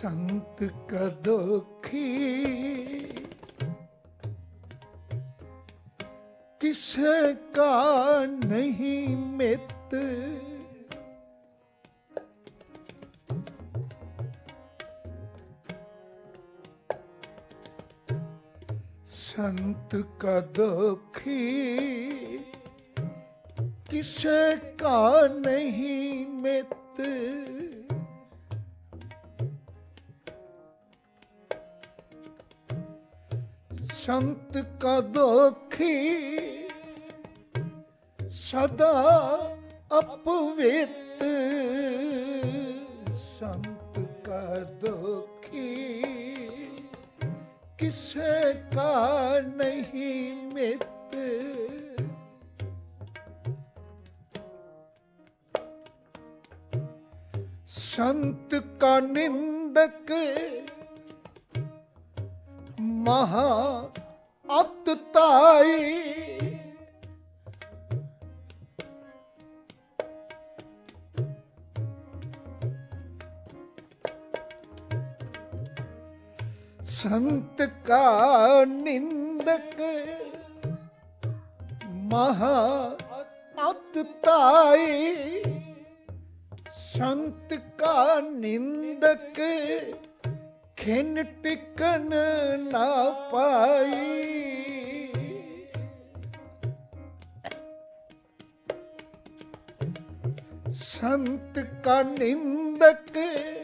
संत का दुखी किसे का नहीं मित, संत का दुखी किसे का नहीं मित, संत का दुखी सदा अपवित, संत का दुखी किसे का नहीं मित, संत का निंदक महा अतताई, संत का निंदक महा अतताई, संत का निंदक खिन टिकन ना पाई, संत का निंदक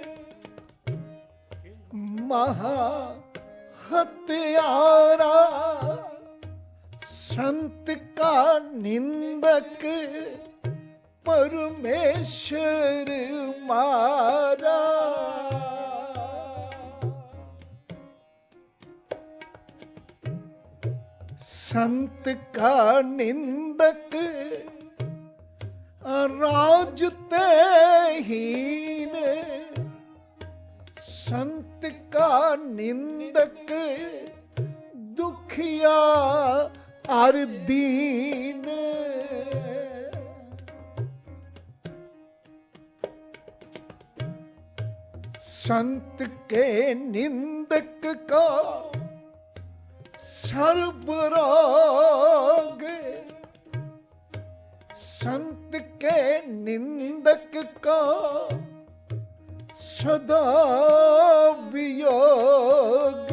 महा हत्यारा, संत का निंदक परमेश्वर मारा, संत का निंदक राजते हीन, संत का निंदक दुखिया और दीन, संत के निंदक का सर्व रोग, संत के निंदक का सदा वियोग,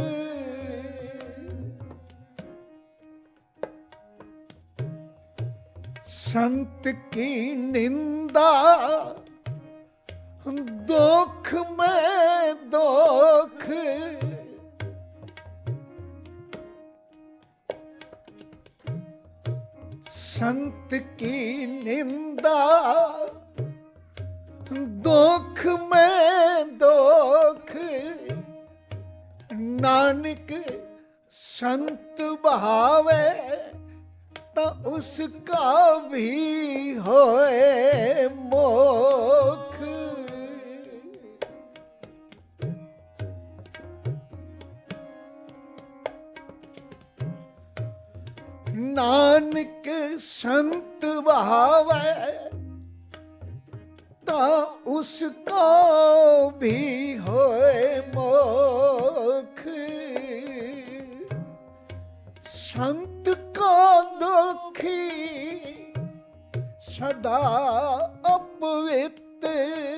संत की निंदा दुख में दुख, संत की निंदा दुख में दुख, नानक संत भावे तो उसका भी होए मोख, नानक संत भावे ता उसका भी होए मोख, संत का दुखी सदा अपवित्र,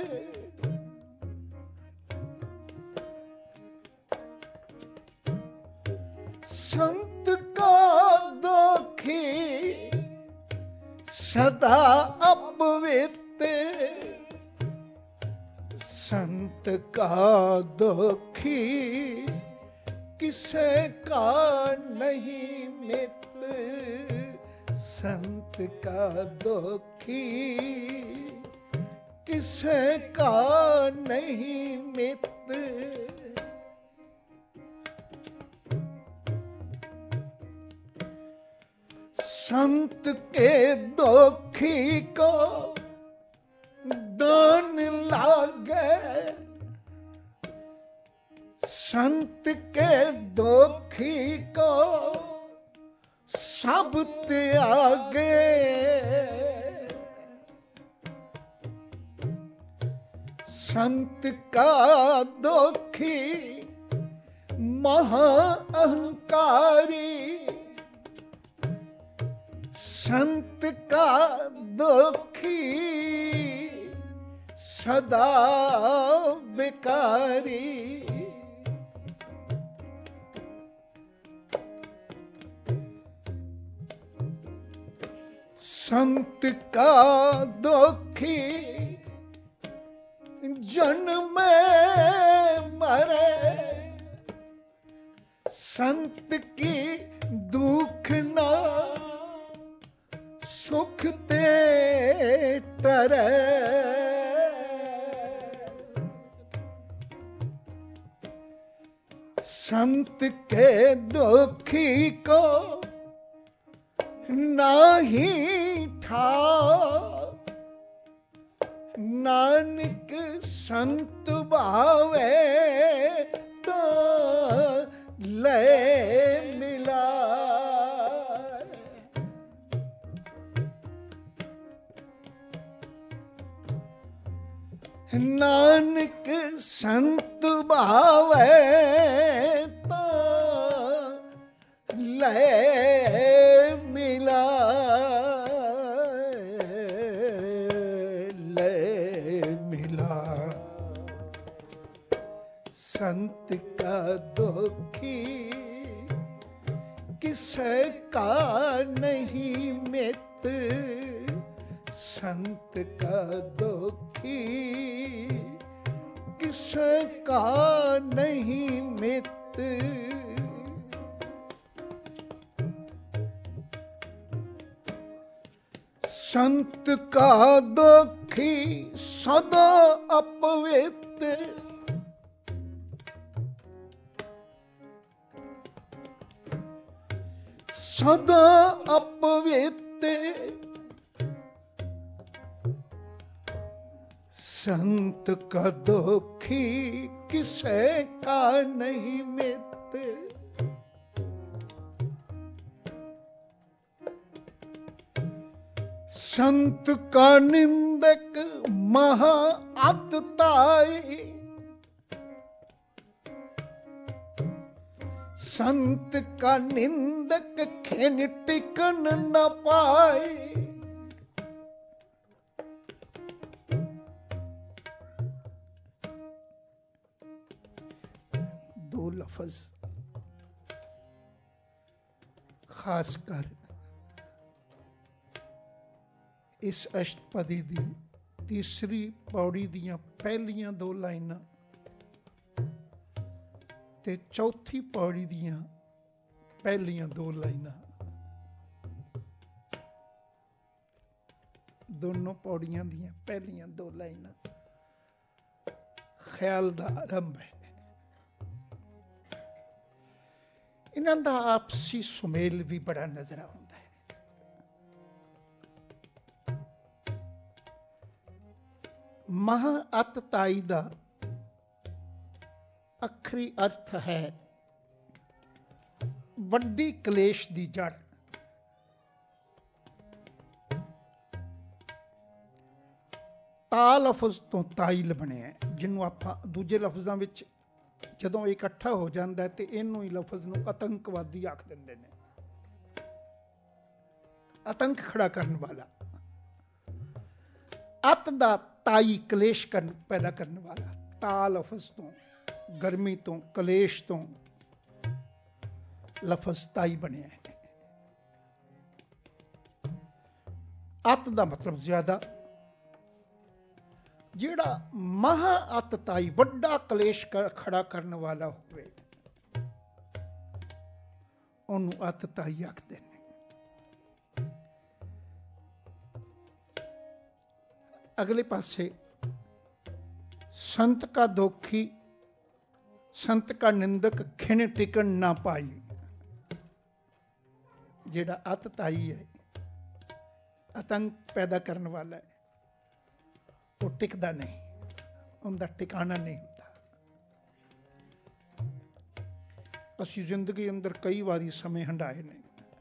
संत का दुखी सदा अपवित्र, संत का दुखी किसे का नहीं मित्र, संत का दुखी किसे का नहीं मित्र, संत के दुखी को दान लागे, संत के दुखी को सब त्यागे, संत का दुखी महा अहंकारी, संत का दुखी सदा बेकारी। संत का दुखी जन्म मरे, संत की दुख ना सुख ते टरे। संत के दुखी को नाही ठा, नानक संत भावे तो ले मिला। नानक संत भावे तो ले मिला, ले मिला। संत का दुखी किसे का नहीं मित, संत का दुखी किसे का नहीं मित। संत का दुखी सदा अपवित्र, सदा अपवित्र। संत का दुखी किसे का नहीं मित। संत का निंदक महा अतताई, संत का निंदक खेन टिकन न पाए। दो लफ्ज खासकर इस अष्टपदी दी तीसरी पौड़ी दियां पहलियां दो लाइनां ते चौथी पौड़ी दियां पहलियां दो लाइनां, दोनों पौड़ियां दियां पहलियां दो लाइनां ख्याल दा आरंभ है। इन्हां दा आपसी सुमेल भी बड़ा नजर आउंदा है। महा अतताई दा अखरी अर्थ है वड्डी कलेश दी जड़। ता लफ्ज तो ताइल बनिया, जिन्हों आप दूजे लफ्जां विच जदों इकट्ठा हो जाता है तो इनू ही लफ्ज नूं आतंकवादी आख दिंदे ने, आतंक खड़ा करने वाला। अत दा ताई कलेश पैदा करने वाला। ता लफ्ज तो गर्मी तो कलेश तो लफ्ज ताई बनिया है। अत दा मतलब ज्यादा, जिहड़ा महा अतताई वड्डा कलेश खड़ा करने वाला होवे उन्होंने अतताई आखदे ने। अगले पासे संत का दोखी संत का निंदक खिन टिकन ना पाई। जेड़ा अतताई है, आतंक पैदा करने वाला है, वो टिकदा नहीं, उनका टिकाना नहीं होता। असी जिंदगी अंदर कई बारी समय हंडाए ने।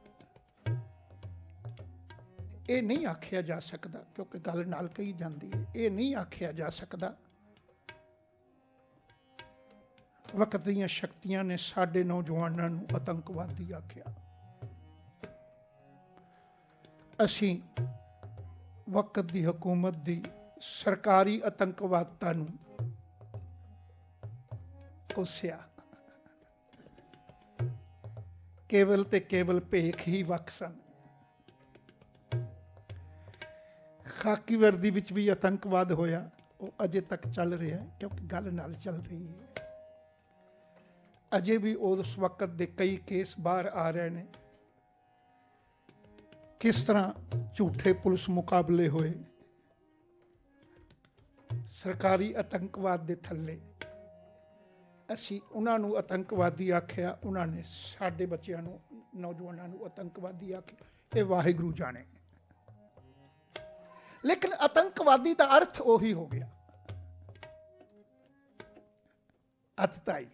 ये नहीं आखिया जा सकता, क्योंकि गल नाल कही जाती है, ये नहीं आखिया जा सकता वक्त दीयां शक्तियां ने साडे नौजवानों नूं आतंकवादी आख्या। असीं वक्त दी हुकूमत दी सरकारी आतंकवादता नूं कोसिया। केवल ते केवल भेख ही वख सन। खाकी वर्दी विच भी आतंकवाद होया, वो अजे तक चल रहा है क्योंकि गल नाल चल रही है। अजे भी उस वक्त के कई केस बाहर आ रहे हैं, किस तरह झूठे पुलिस मुकाबले होए सरकारी आतंकवाद के थल्ले। असी उन्होंने आतंकवादी आख्या, उन्होंने साडे बच्चों नौजवानों आतंकवादी आख्या। ये वाहिगुरू जाने। लेकिन आतंकवादी का अर्थ उही हो गया, अतताई,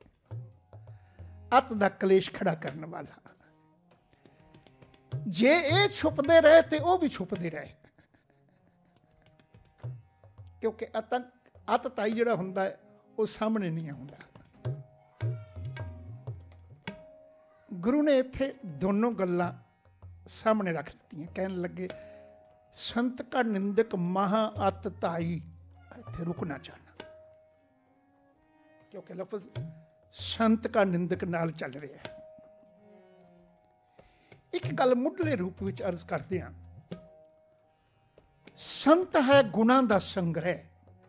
अत दा कलेश खड़ा करने वाला। जे ये छुपते रहे तो वह भी छुपते रहे, क्योंकि अतताई जिहड़ा हुंदा है वो सामने नहीं आउंदा। गुरु ने इत्थे दोनों गल्लां सामने रख दित्तियां। कहन लगे संत का निंदक महा अतताई। इत्थे रुकना चाहना, क्योंकि लफ्ज संत का निंदक नाल चल रहा है। एक गल मुढ़ले रूप में अर्ज करते हैं, संत है गुणां दा संग्रह,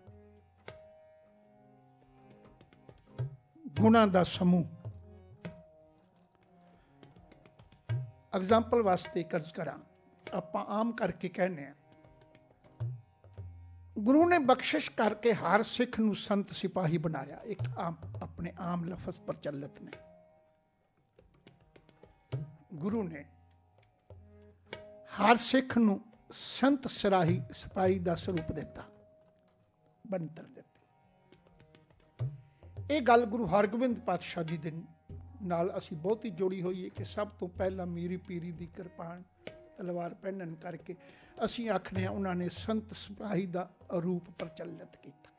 गुणां दा समूह। एग्जाम्पल वास्ते कर्ज करा, आपां आम करके कहने गुरु ने बख्शिश करके हर सिख नूं संत सिपाही बनाया। एक आम अपने आम लफज प्रचलित ने। गुरु ने हर सिख नूं संत सिपाही का स्वरूप दिता, बनतर दी। ये गल गुरु हरगोबिंद पातशाह जी दे नाल असी बहुत ही जोड़ी हुई है कि सब तो पहला मीरी पीरी दी किरपान तलवार पहनन करके असी आखने उन्होंने संत सिपाही का रूप प्रचलित किया।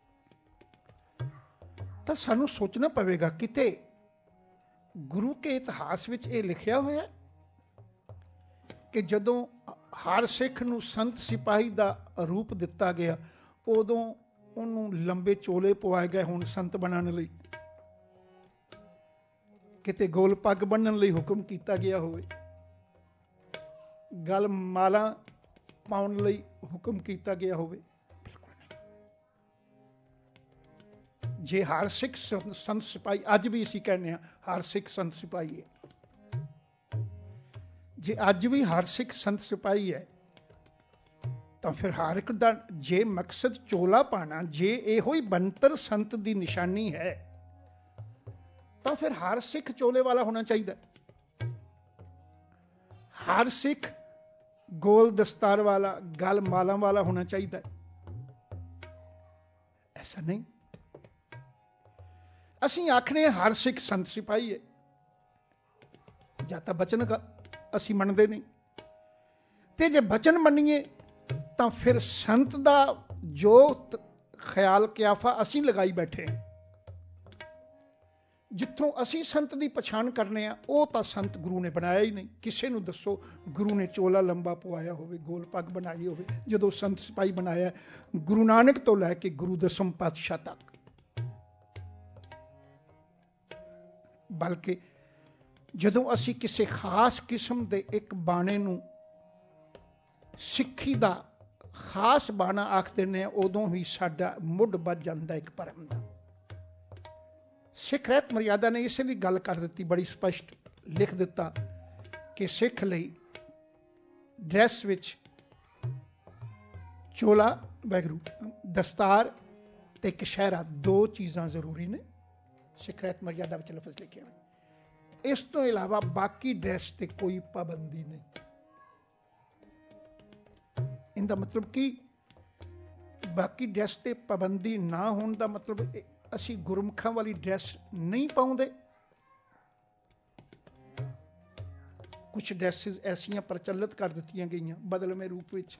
तो सानू सोचना पवेगा किते गुरु के इतिहास विच ये लिखिया होया कि जदों हर सिख नूं संत सिपाही का रूप दिता गया, उदों उन्होंने लंबे चोले पवाए गए हुण संत बनने लई, किते गोल पग बन्नण लई हुक्म किया गया होवे, गल माला पाउण लई हुक्म किया गया होवे। बिल्कुल नहीं। जे हर सिख संत सिपाही, अज भी असीं कहने हर सिख संत सिपाही है, जे अज भी हर सिख संत सिपाही है तो फिर हर एक दा जे मकसद चोला पाना, जे इहो ही बनतर संत की निशानी है, तो फिर हर सिख चोले वाला होना चाहिए। हर सिख गोल दस्तार वाला, गल माला वाला होना चाहिए। ऐसा नहीं। असीं आखने हर सिख संत सिपाही है, या तो बचन का असीं मनदे नहीं, ते जे बचन मनीए तो फिर संत दा जो ख्याल क्याफा असीं लगाई बैठे हैं, जिथों असी संत की पछाण करने वो तो संत गुरु ने बनाया ही नहीं। किसी नूं दसो गुरु ने चोला लंबा पवाया होवे, गोल पग बनाई होवे, जदों संत सिपाही बनाया गुरु नानक तो लैके गुरु दसम पातशाह तक। बल्कि जदों असी किसी खास किस्म के एक बाणे नूं सिक्खी दा खास बाणा आख दिंदे उदों ही साडा मुढ़ बज जांदा एक परम दा। सिख रहत मर्यादा ने इसलिए गल कर दी, बड़ी स्पष्ट लिख दिता कि सिख लई ड्रैस विच चोला वैगरू दस्तार ते कशहरा दो चीज़ां जरूरी ने। सिख रहत मर्यादा विच लफज लिखे हुए। इस तो इलावा बाकी ड्रैस ते कोई पाबंदी नहीं। इनका मतलब कि बाकी ड्रैस ते पाबंदी ना होने का मतलब असी गुरमुखां वाली ड्रैस नहीं पाउंदे। कुछ ड्रैसिस ऐसियां प्रचलित कर दित्तियां गईयां बदलवें रूप विच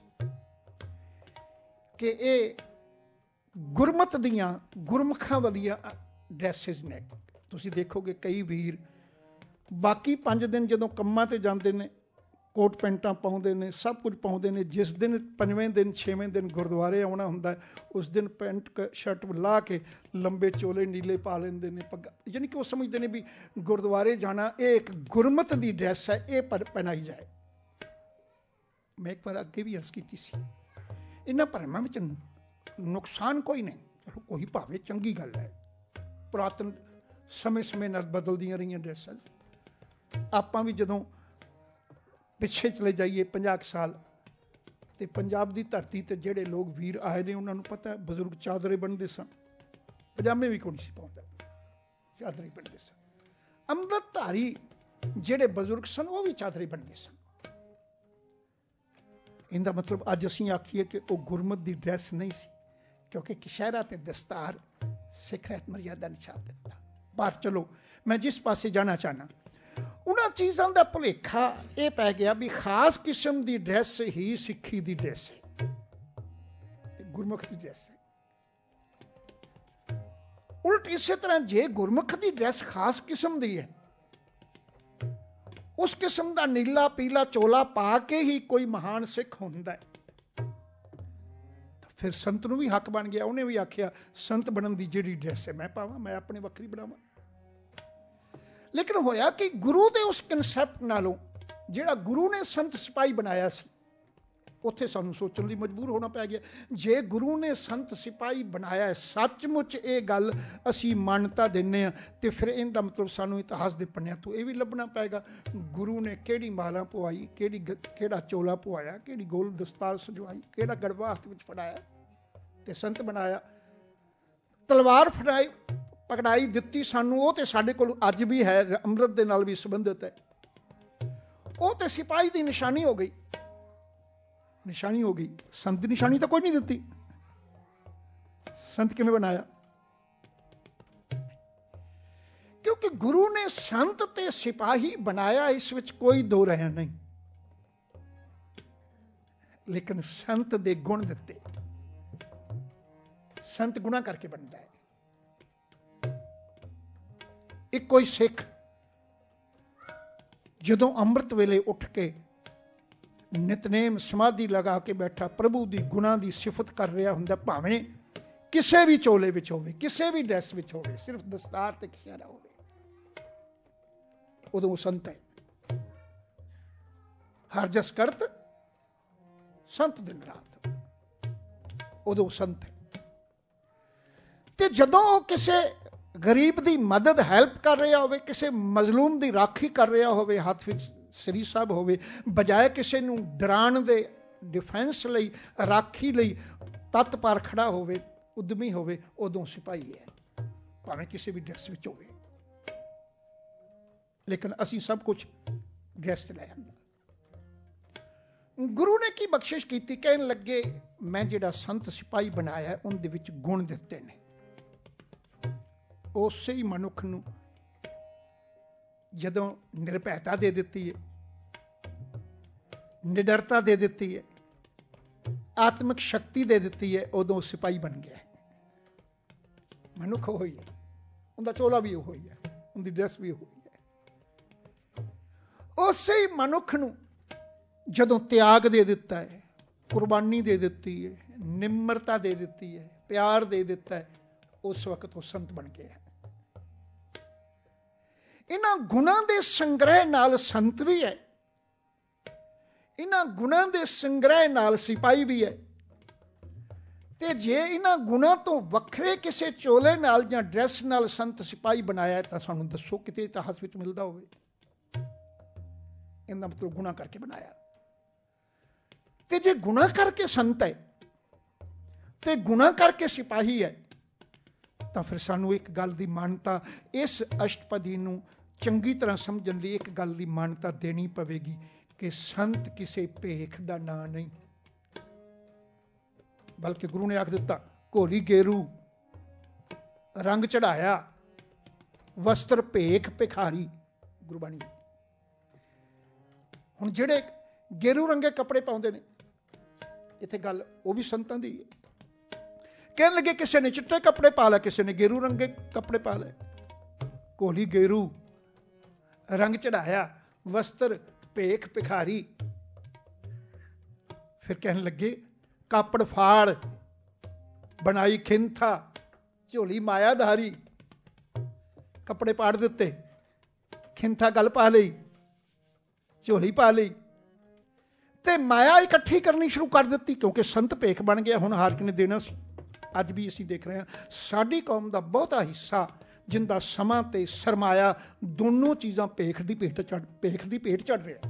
कि ये गुरमत दियां गुरमुखां वालियां ਡਰੈਸਿਸ ਨੇ। ਤੁਸੀਂ ਦੇਖੋਗੇ ਕਈ ਵੀਰ ਬਾਕੀ 5 ਦਿਨ ਜਦੋਂ ਕੰਮਾਂ ਤੇ ਜਾਂਦੇ ਨੇ ਕੋਟ ਪੈਂਟਾਂ ਪਾਉਂਦੇ ਨੇ, ਸਭ ਕੁਝ ਪਾਉਂਦੇ ਨੇ। ਜਿਸ ਦਿਨ 5ਵੇਂ ਦਿਨ 6ਵੇਂ ਦਿਨ ਗੁਰਦੁਆਰੇ ਆਉਣਾ ਹੁੰਦਾ, ਉਸ ਦਿਨ ਪੈਂਟ ਸ਼ਰਟ ਲਾ ਕੇ ਲੰਬੇ ਚੋਲੇ ਨੀਲੇ ਪਾ ਲੈਂਦੇ ਨੇ, ਪੱਗਾਂ। ਯਾਨੀ ਕਿ ਉਹ ਸਮਝਦੇ ਨੇ ਵੀ ਗੁਰਦੁਆਰੇ ਜਾਣਾ ਇਹ ਇੱਕ ਗੁਰਮਤ ਦੀ ਡਰੈਸ ਹੈ, ਇਹ ਪਹਿਨਾਈ ਜਾਏ। ਮੈਂ ਇੱਕ ਵਾਰ ਅੱਗੇ ਵੀ ਅਰਜ਼ ਕੀਤੀ ਸੀ, ਇਹਨਾਂ ਭਰਮਾਂ ਵਿੱਚ ਨੁਕਸਾਨ ਕੋਈ ਨਹੀਂ। ਚਲੋ ਕੋਈ ਭਾਵੇਂ ਚੰਗੀ ਗੱਲ ਹੈ, ਪੁਰਾਤਨ ਸਮੇਂ ਨਾਲ ਬਦਲਦੀਆਂ ਰਹੀਆਂ ਡਰੈਸਾਂ। ਆਪਾਂ ਵੀ ਜਦੋਂ ਪਿੱਛੇ ਚਲੇ ਜਾਈਏ 50 ਸਾਲ, ਤੇ ਪੰਜਾਬ ਦੀ ਧਰਤੀ ਤੇ ਜਿਹੜੇ ਲੋਕ ਵੀਰ ਆਏ ਨੇ ਉਹਨਾਂ ਨੂੰ ਪਤਾ, ਬਜ਼ੁਰਗ ਚਾਦਰੇ ਬਣਦੇ ਸਨ, ਪਜਾਮੇ ਵੀ ਕੋਈ ਨਹੀਂ ਸੀ ਪਾਉਂਦਾ, ਚਾਦਰੇ ਬਣਦੇ ਸਨ। ਅੰਮ੍ਰਿਤਧਾਰੀ ਜਿਹੜੇ ਬਜ਼ੁਰਗ ਸਨ ਉਹ ਵੀ ਚਾਦਰੇ ਬਣਦੇ ਸਨ। ਇਹਦਾ ਮਤਲਬ ਅੱਜ ਅਸੀਂ ਆਖੀਏ ਕਿ ਉਹ ਗੁਰਮਤ ਦੀ ਡਰੈਸ ਨਹੀਂ ਸੀ, ਕਿਉਂਕਿ ਕਸ਼ਹਿਰਾ ਤੇ ਦਸਤਾਰ ਸਿੱਖ ਰਹਿਤ ਮਰਿਆਦਾ ਨੇ ਛਾਪ ਦਿੱਤਾ। ਪਰ ਚਲੋ ਮੈਂ ਜਿਸ ਪਾਸੇ ਜਾਣਾ ਚਾਹਨਾ, ਉਹਨਾਂ ਚੀਜ਼ਾਂ ਦਾ ਭੁਲੇਖਾ ਇਹ ਪੈ ਗਿਆ ਵੀ ਖਾਸ ਕਿਸਮ ਦੀ ਡਰੈਸ ਹੀ ਸਿੱਖੀ ਦੀ ਡਰੈਸ ਹੈ, ਤੇ ਗੁਰਮੁਖ ਦੀ ਡਰੈਸ ਹੈ। ਉਲਟ ਇਸੇ ਤਰ੍ਹਾਂ ਜੇ ਗੁਰਮੁਖ ਦੀ ਡਰੈਸ ਖਾਸ ਕਿਸਮ ਦੀ ਹੈ, ਉਸ ਕਿਸਮ ਦਾ ਨੀਲਾ ਪੀਲਾ ਚੋਲਾ ਪਾ ਕੇ ਹੀ ਕੋਈ ਮਹਾਨ ਸਿੱਖ ਹੁੰਦਾ ਹੈ, ਤਾਂ ਫਿਰ ਸੰਤ ਨੂੰ ਵੀ ਹੱਕ ਬਣ ਗਿਆ। ਉਹਨੇ ਵੀ ਆਖਿਆ ਸੰਤ ਬਣਨ ਦੀ ਜਿਹੜੀ ਡਰੈਸ ਹੈ ਮੈਂ ਪਾਵਾਂ, ਮੈਂ ਆਪਣੀ ਵੱਖਰੀ ਬਣਾਵਾਂ। ਲੇਕਿਨ ਹੋਇਆ ਕਿ ਗੁਰੂ ਦੇ ਉਸ ਕਨਸੈਪਟ ਨਾਲੋਂ ਜਿਹੜਾ ਗੁਰੂ ਨੇ ਸੰਤ ਸਿਪਾਹੀ ਬਣਾਇਆ ਸੀ, ਉੱਥੇ ਸਾਨੂੰ ਸੋਚਣ ਲਈ ਮਜਬੂਰ ਹੋਣਾ ਪੈ ਗਿਆ। ਜੇ ਗੁਰੂ ਨੇ ਸੰਤ ਸਿਪਾਹੀ ਬਣਾਇਆ, ਸੱਚਮੁੱਚ ਇਹ ਗੱਲ ਅਸੀਂ ਮਾਨਤਾ ਦਿੰਦੇ ਹਾਂ, ਤੇ ਫਿਰ ਇਹਦਾ ਮਤਲਬ ਸਾਨੂੰ ਇਤਿਹਾਸ ਦੇ ਪੰਨਿਆਂ ਤੋਂ ਇਹ ਵੀ ਲੱਭਣਾ ਪਏਗਾ ਗੁਰੂ ਨੇ ਕਿਹੜੀ ਮਾਲਾ ਪਵਾਈ, ਕਿਹੜਾ ਚੋਲਾ ਪਵਾਇਆ, ਕਿਹੜੀ ਗੋਲ ਦਸਤਾਰ ਸਜਵਾਈ, ਕਿਹੜਾ ਗੜਵਾ ਹੱਥ ਵਿੱਚ ਫੜਾਇਆ ਤੇ ਸੰਤ ਬਣਾਇਆ। ਤਲਵਾਰ ਫੜਾਈ ਪਕੜਾਈ ਦਿੱਤੀ ਸਾਨੂੰ, ਉਹ ਤੇ ਸਾਡੇ ਕੋਲ ਅੱਜ ਵੀ ਹੈ, ਅੰਮ੍ਰਿਤ ਦੇ ਨਾਲ ਵੀ ਸੰਬੰਧਿਤ ਹੈ। ਉਹ ਤੇ ਸਿਪਾਹੀ ਦੀ ਨਿਸ਼ਾਨੀ ਹੋ ਗਈ, ਨਿਸ਼ਾਨੀ ਹੋ ਗਈ। ਸੰਤ ਦੀ ਨਿਸ਼ਾਨੀ ਤਾਂ ਕੋਈ ਨਹੀਂ ਦਿੱਤੀ। ਸੰਤ ਕਿਵੇਂ ਬਣਾਇਆ? ਕਿਉਂਕਿ ਗੁਰੂ ਨੇ ਸੰਤ ਤੇ ਸਿਪਾਹੀ ਬਣਾਇਆ, ਇਸ ਵਿੱਚ ਕੋਈ ਦੋ ਰਹਿ ਨਹੀਂ। ਲੇਕਿਨ ਸੰਤ ਦੇ ਗੁਣ ਦਿੱਤੇ। ਸੰਤ ਗੁਣਾ ਕਰਕੇ ਬਣਦਾ ਹੈ। ਇੱਕੋ ਹੀ ਸਿੱਖ ਜਦੋਂ ਅੰਮ੍ਰਿਤ ਵੇਲੇ ਉੱਠ ਕੇ ਨਿਤਨੇਮ ਸਮਾਧੀ ਲਗਾ ਕੇ ਬੈਠਾ ਪ੍ਰਭੂ ਦੀ ਗੁਣਾਂ ਦੀ ਸਿਫਤ ਕਰ ਰਿਹਾ ਹੁੰਦਾ, ਭਾਵੇਂ ਕਿਸੇ ਵੀ ਚੋਲੇ ਵਿੱਚ ਹੋਵੇ, ਕਿਸੇ ਵੀ ਡਰੈਸ ਵਿੱਚ ਹੋਵੇ, ਸਿਰਫ ਦਸਤਾਰ ਤੇ ਖਿਆਰਾ ਹੋਵੇ, ਉਦੋਂ ਉਹ ਸੰਤ ਹੈ। ਹਰ ਜਸ ਕਰਤ ਸੰਤ ਦਿਨ ਰਾਤ, ਉਦੋਂ ਸੰਤ ਹੈ। ਤੇ ਜਦੋਂ ਉਹ ਕਿਸੇ ਗਰੀਬ ਦੀ ਮਦਦ, ਹੈਲਪ ਕਰ ਰਿਹਾ ਹੋਵੇ, ਕਿਸੇ ਮਜ਼ਲੂਮ ਦੀ ਰਾਖੀ ਕਰ ਰਿਹਾ ਹੋਵੇ, ਹੱਥ ਵਿੱਚ ਸ੍ਰੀ ਸਾਹਿਬ ਹੋਵੇ, ਬਜਾਏ ਕਿਸੇ ਨੂੰ ਡਰਾਉਣ ਦੇ, ਡਿਫੈਂਸ ਲਈ, ਰਾਖੀ ਲਈ ਤੱਤ ਪਰ ਖੜਾ ਹੋਵੇ, ਉਦਮੀ ਹੋਵੇ, ਉਦੋਂ ਸਿਪਾਹੀ ਹੈ, ਭਾਵੇਂ ਕਿਸੇ ਵੀ ਡਰੈਸ ਵਿੱਚ ਹੋਵੇ। ਲੇਕਿਨ ਅਸੀਂ ਸਭ ਕੁਝ ਡਰੈਸ 'ਚ ਲੈ ਆਂਦਾ। ਗੁਰੂ ਨੇ ਕੀ ਬਖਸ਼ਿਸ਼ ਕੀਤੀ? ਕਹਿਣ ਲੱਗੇ ਮੈਂ ਜਿਹੜਾ ਸੰਤ ਸਿਪਾਹੀ ਬਣਾਇਆ ਉਹਦੇ ਵਿੱਚ ਗੁਣ ਦਿੱਤੇ ਨੇ। ਉਸੇ ਹੀ ਮਨੁੱਖ ਨੂੰ ਜਦੋਂ ਨਿਰਭੈਤਾ ਦੇ ਦਿੱਤੀ ਹੈ, ਨਿਡਰਤਾ ਦੇ ਦਿੱਤੀ ਹੈ, ਆਤਮਿਕ ਸ਼ਕਤੀ ਦੇ ਦਿੱਤੀ ਹੈ, ਉਦੋਂ ਸਿਪਾਹੀ ਬਣ ਗਿਆ। ਮਨੁੱਖ ਉਹੀ ਹੈ, ਉਹਦਾ ਚੋਲਾ ਵੀ ਉਹੀ ਹੈ, ਉਹਦੀ ਡਰੈਸ ਵੀ ਉਹੀ ਹੈ। ਉਸੇ ਹੀ ਮਨੁੱਖ ਨੂੰ ਜਦੋਂ ਤਿਆਗ ਦੇ ਦਿੱਤਾ ਹੈ, ਕੁਰਬਾਨੀ ਦੇ ਦਿੱਤੀ ਹੈ, ਨਿਮਰਤਾ ਦੇ ਦਿੱਤੀ ਹੈ, ਪਿਆਰ ਦੇ ਦਿੱਤਾ ਹੈ, ਉਸ ਵਕਤ ਉਹ ਸੰਤ ਬਣ ਗਿਆ। ਇਹਨਾਂ ਗੁਣਾਂ ਦੇ ਸੰਗ੍ਰਹਿ ਨਾਲ ਸੰਤ ਵੀ ਹੈ, ਇਹਨਾਂ ਗੁਣਾਂ ਦੇ ਸੰਗ੍ਰਹਿ ਨਾਲ ਸਿਪਾਹੀ ਵੀ ਹੈ। ਤੇ ਜੇ ਇਹਨਾਂ ਗੁਣਾਂ ਤੋਂ ਵੱਖਰੇ ਕਿਸੇ ਚੋਲੇ ਨਾਲ ਜਾਂ ਡਰੈਸ ਨਾਲ ਸੰਤ ਸਿਪਾਹੀ ਬਣਾਇਆ ਤਾਂ ਸਾਨੂੰ ਦੱਸੋ ਕਿਤੇ ਇਤਿਹਾਸ ਵਿੱਚ ਮਿਲਦਾ ਹੋਵੇ। ਇਹਦਾ ਮਤਲਬ ਗੁਨਾਹ ਕਰਕੇ ਬਣਾਇਆ। ਤੇ ਜੇ ਗੁਨਾਹ ਕਰਕੇ ਸੰਤ ਹੈ ਤੇ ਗੁਨਾਹ ਕਰਕੇ ਸਿਪਾਹੀ ਹੈ, ਤਾਂ ਫਿਰ ਸਾਨੂੰ ਇੱਕ ਗੱਲ ਦੀ ਮਾਨਤਾ, ਇਸ ਅਸ਼ਟਪਦੀ ਨੂੰ ਚੰਗੀ ਤਰ੍ਹਾਂ ਸਮਝਣ ਲਈ ਇੱਕ ਗੱਲ ਦੀ ਮਾਨਤਾ ਦੇਣੀ ਪਵੇਗੀ ਕਿ ਸੰਤ ਕਿਸੇ ਭੇਖ ਦਾ ਨਾਂ ਨਹੀਂ, ਬਲਕਿ ਗੁਰੂ ਨੇ ਆਖ ਦਿੱਤਾ ਘੋਰੀ ਗੇਰੂ ਰੰਗ ਚੜਾਇਆ, ਵਸਤਰ ਭੇਖ ਭਿਖਾਰੀ। ਗੁਰਬਾਣੀ ਹੁਣ ਜਿਹੜੇ ਗੇਰੂ ਰੰਗੇ ਕੱਪੜੇ ਪਾਉਂਦੇ ਨੇ, ਇੱਥੇ ਗੱਲ ਉਹ ਵੀ ਸੰਤਾਂ ਦੀ ਹੈ। कहने लगे किसी ने चिट्टे कपड़े पा ले, किसी ने गेरू रंगे कपड़े पा ले। कोहली गेरू रंग चढ़ाया, वस्त्र भेख भिखारी। फिर कहने लगे कापड़ फाड़ बनाई खिंथा, झोली मायाधारी। कपड़े पाड़ दिते, खिंथा गल पा लई, झोली पा लई ते माया इकट्ठी करनी शुरू कर दी, क्योंकि संत भेख बन गया। हुण हार किने देना सी। अज भी असीं देख रहे हैं साडी कौम का बहुता हिस्सा जिंदा समा ते सरमाया दोनों चीज़ां भेख की भेट चढ़ रहा।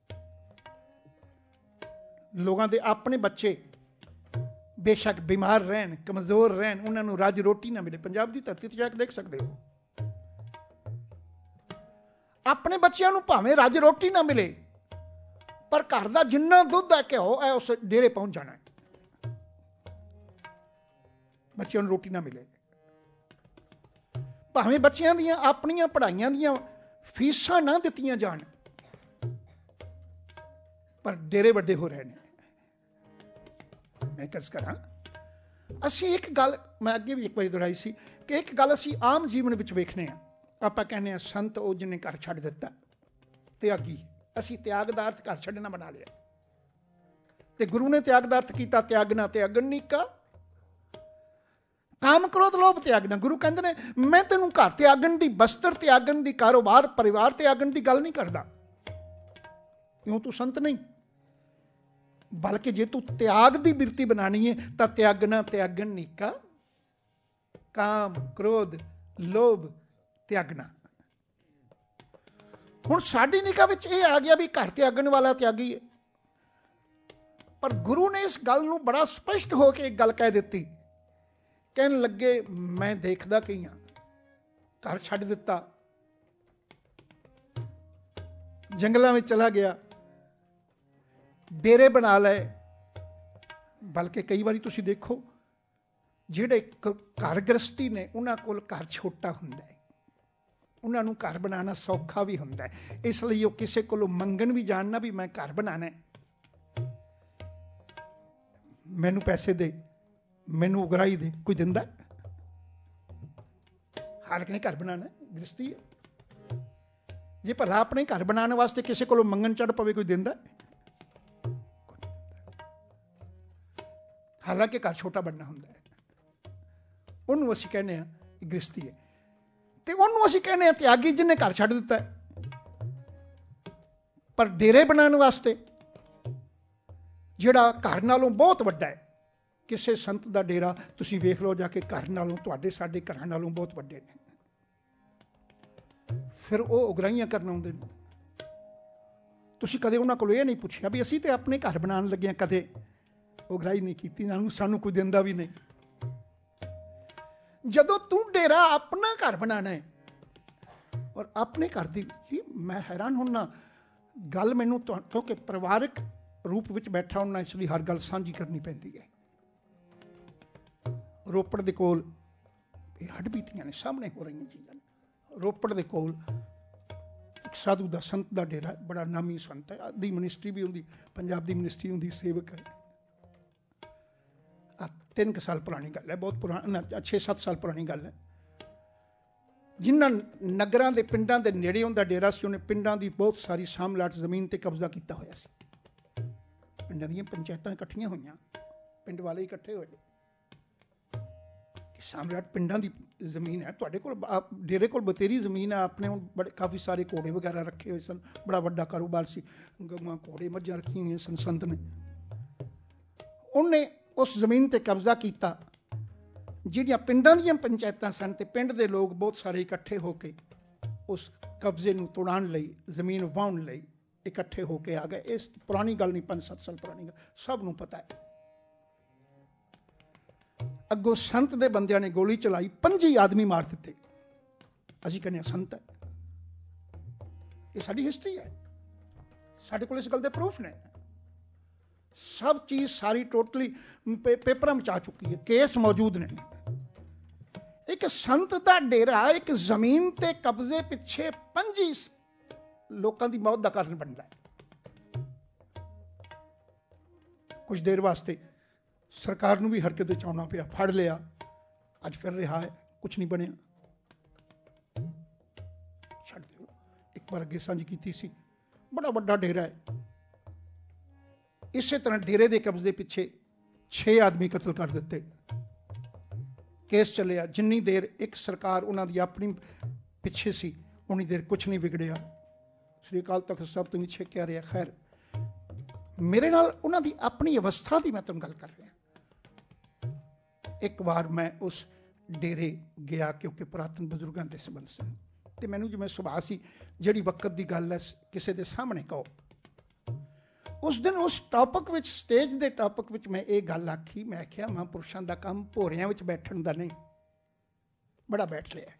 लोगों के अपने बच्चे बेशक बीमार रहन, कमज़ोर रहन, उन्होंने रज रोटी ना मिले। पंजाब की धरती जाके देख सकते हो, अपने बच्चों को भावें रज रोटी ना मिले, पर घर का जिन्ना दुध है घ्यो है उस डेरे पहुंच जाना है। बच्चों को रोटी ना मिले, भावें बच्चों दी अपनियां पढ़ाइयां दी फीसां ना दित्तियां जान, पर डेरे वड्डे हो रहे हैं। मैं कर्ज करा, असी एक गल मैं अगे भी एक बार दोहराई सी कि एक गल असी आम जीवन में वेखने हैं। आपां कहने संत वो जिन्हें घर छड्ड दिता त्यागी, असी त्याग दा अर्थ घर छड्डना बना लिया। ते गुरु ने त्याग दा अर्थ कीता त्यागना त्यागणिका, काम क्रोध लोभ त्यागना। गुरु कहते ने मैं तेनू घर त्यागन दी, बस्तर त्यागन दी, कारोबार परिवार त्यागन दी गल नहीं करदा, क्यों तू संत नहीं। बल्कि जे तू त्याग दी बिरती बनानी है तो त्यागना त्यागणिका, काम क्रोध लोभ त्यागना। हुण साडी निगाह विच इह आ गया भी घर त्यागण वाला त्यागी है, पर गुरु ने इस गल नूं बड़ा स्पष्ट होकर एक गल कह दी। कहन लगे मैं देखदा कई हां, घर छड्ड दिता, जंगलों में चला गया, डेरे बना ले। बल्कि कई बार तुसीं देखो जिहड़े घर गृहस्थी ने उन्हां कोल घर छोटा हुंदा है, उन्हां नूं घर बनाना सौखा भी हुंदा है। इसलिए वो किसी कोलों मंगण भी जानना भी मैं घर बनाना है, मैनू पैसे दे, मैनू उगराई दे, कोई दिंदा? हर ने घर बनाना गृहस्थी है। जे भला अपने घर बनाने वास्ते किसी कोलों मंगण चढ़ पवे, कोई दिंदा? हालांकि घर छोटा बनना हुंदा है। उन्होंने असीं कहने गृहस्थी है, ते उन्होंने असीं कहने त्यागी जिन्हें घर छड्ड दिता है। पर डेरे बनाने वास्ते जिहड़ा घर नालों बहुत वड्डा है, किसी संत का डेरा तुसीं वेख लो जाके, घर नालों तुहाडे साडे घरां नालों बहुत वड्डे ने। फिर वो उगराइयां करना आउंदे ने। तुसीं कदे उन्हां कोलों इह नहीं पुछिया भी असीं ते अपने घर बनाउण लगे हां, कदे उगराई नहीं कीती, सानूं कोई दिंदा भी नहीं। जदों तू डेरा अपना घर बनाना है और अपने घर दी, मैं हैरान होना गल मैनूं, क्योंकि परिवारक रूप विच बैठा होना, इसलिए हर गल साझी करनी पैंदी है। रोपड़ दे कोल हड्ड बीतियां ने सामने हो रही चीज़ां। रोपड़ दे कोल एक साधु दा संत दा डेरा, बड़ा नामी संत है, आदि मिनिस्ट्री भी होंदी, पंजाब दी मिनिस्ट्री होंदी, सेवक है। 3 साल पुरानी गल है, बहुत पुराना, 6-7 साल पुरानी गल है। जिन्हां नगरां दे पिंडां दे नेड़े उनदा डेरा सी, उन्हें पिंडां दी बहुत सारी सामलाट जमीन ते कब्जा किया होया सी। पिंडां दीयां पंचायतां इकट्ठियां होईयां, पिंड वाले इकट्ठे होए, सामलाट पिंडां दी जमीन है, तुहाडे कोल डेरे कोल बतेरी जमीन है, अपने बड़े काफ़ी सारे घोड़े वगैरह रखे हुए सन, बड़ा वड्डा कारोबार सी, गवां घोड़े मझां रखी हुई सन संत ने। उन्हें उस जमीन ते कब्जा किया, जिहड़ियां पिंडां दीयां पंचायतां सन ते पिंड दे लोग बहुत सारे इकट्ठे होके उस कब्जे नूं तोड़ाउण लई, जमीन वाहुण लई इकट्ठे होके आ गए। इस पुरानी गल नहीं, 5-7 साल पुरानी गल, सब नूं पता है। अगों संत दे बंदियां ने गोली चलाई, 5 आदमी मार दिते। असीं कहने संत है, ये साडी हिस्ट्री है, साडे कोल इस गल दे प्रूफ ने। सब चीज़ सारी टोटली पेपर में आ चुकी है, केस मौजूद ने। एक संत का डेरा एक जमीन ते कब्जे पिछे 5 लोगों की मौत का कारण बनता है। कुछ देर वास्ते ਸਰਕਾਰ ਨੂੰ ਵੀ ਹਰਕਤ ਵਿੱਚ ਆਉਣਾ ਪਿਆ, ਫੜ ਲਿਆ, ਅੱਜ ਫਿਰ ਰਿਹਾ ਹੈ, ਕੁਛ ਨਹੀਂ ਬਣਿਆ, ਛੱਡ ਦਿਓ। ਇੱਕ ਵਾਰ ਅੱਗੇ ਸਾਂਝੀ ਕੀਤੀ ਸੀ, ਬੜਾ ਵੱਡਾ ਡੇਰਾ ਹੈ, ਇਸੇ ਤਰ੍ਹਾਂ ਡੇਰੇ ਦੇ ਕਬਜ਼ੇ ਪਿੱਛੇ 6 ਆਦਮੀ ਕਤਲ ਕਰ ਦਿੱਤੇ। ਕੇਸ ਚੱਲਿਆ, ਜਿੰਨੀ ਦੇਰ ਇੱਕ ਸਰਕਾਰ ਉਹਨਾਂ ਦੀ ਆਪਣੀ ਪਿੱਛੇ ਸੀ ਉਨੀ ਦੇਰ ਕੁਛ ਨਹੀਂ ਵਿਗੜਿਆ। ਸ੍ਰੀ ਅਕਾਲ ਤਖਤ ਸਾਹਿਬ ਤੋਂ ਵੀ ਛੇਕਿਆ ਰਿਹਾ। ਖੈਰ, ਮੇਰੇ ਨਾਲ ਉਹਨਾਂ ਦੀ ਆਪਣੀ ਅਵਸਥਾ ਦੀ ਮੈਂ ਤੁਹਾਨੂੰ ਗੱਲ ਕਰ ਰਿਹਾ। ਇੱਕ ਵਾਰ ਮੈਂ ਉਸ ਡੇਰੇ ਗਿਆ, ਕਿਉਂਕਿ ਪੁਰਾਤਨ ਬਜ਼ੁਰਗਾਂ ਦੇ ਸੰਬੰਧ ਸਨ, ਤੇ ਮੈਨੂੰ ਜਿਵੇਂ ਸੁਭਾਅ ਸੀ ਜਿਹੜੀ ਵਕਤ ਦੀ ਗੱਲ ਹੈ ਕਿਸੇ ਦੇ ਸਾਹਮਣੇ ਕਹੋ। ਉਸ ਦਿਨ ਉਸ ਟੌਪਿਕ ਵਿੱਚ, ਸਟੇਜ ਦੇ ਟੌਪਿਕ ਵਿੱਚ ਮੈਂ ਇਹ ਗੱਲ ਆਖੀ, ਮੈਂ ਆਖਿਆ ਮਹਾਂਪੁਰਸ਼ਾਂ ਦਾ ਕੰਮ ਭੋਰਿਆਂ ਵਿੱਚ ਬੈਠਣ ਦਾ ਨਹੀਂ, ਬੜਾ ਬੈਠ ਲਿਆ।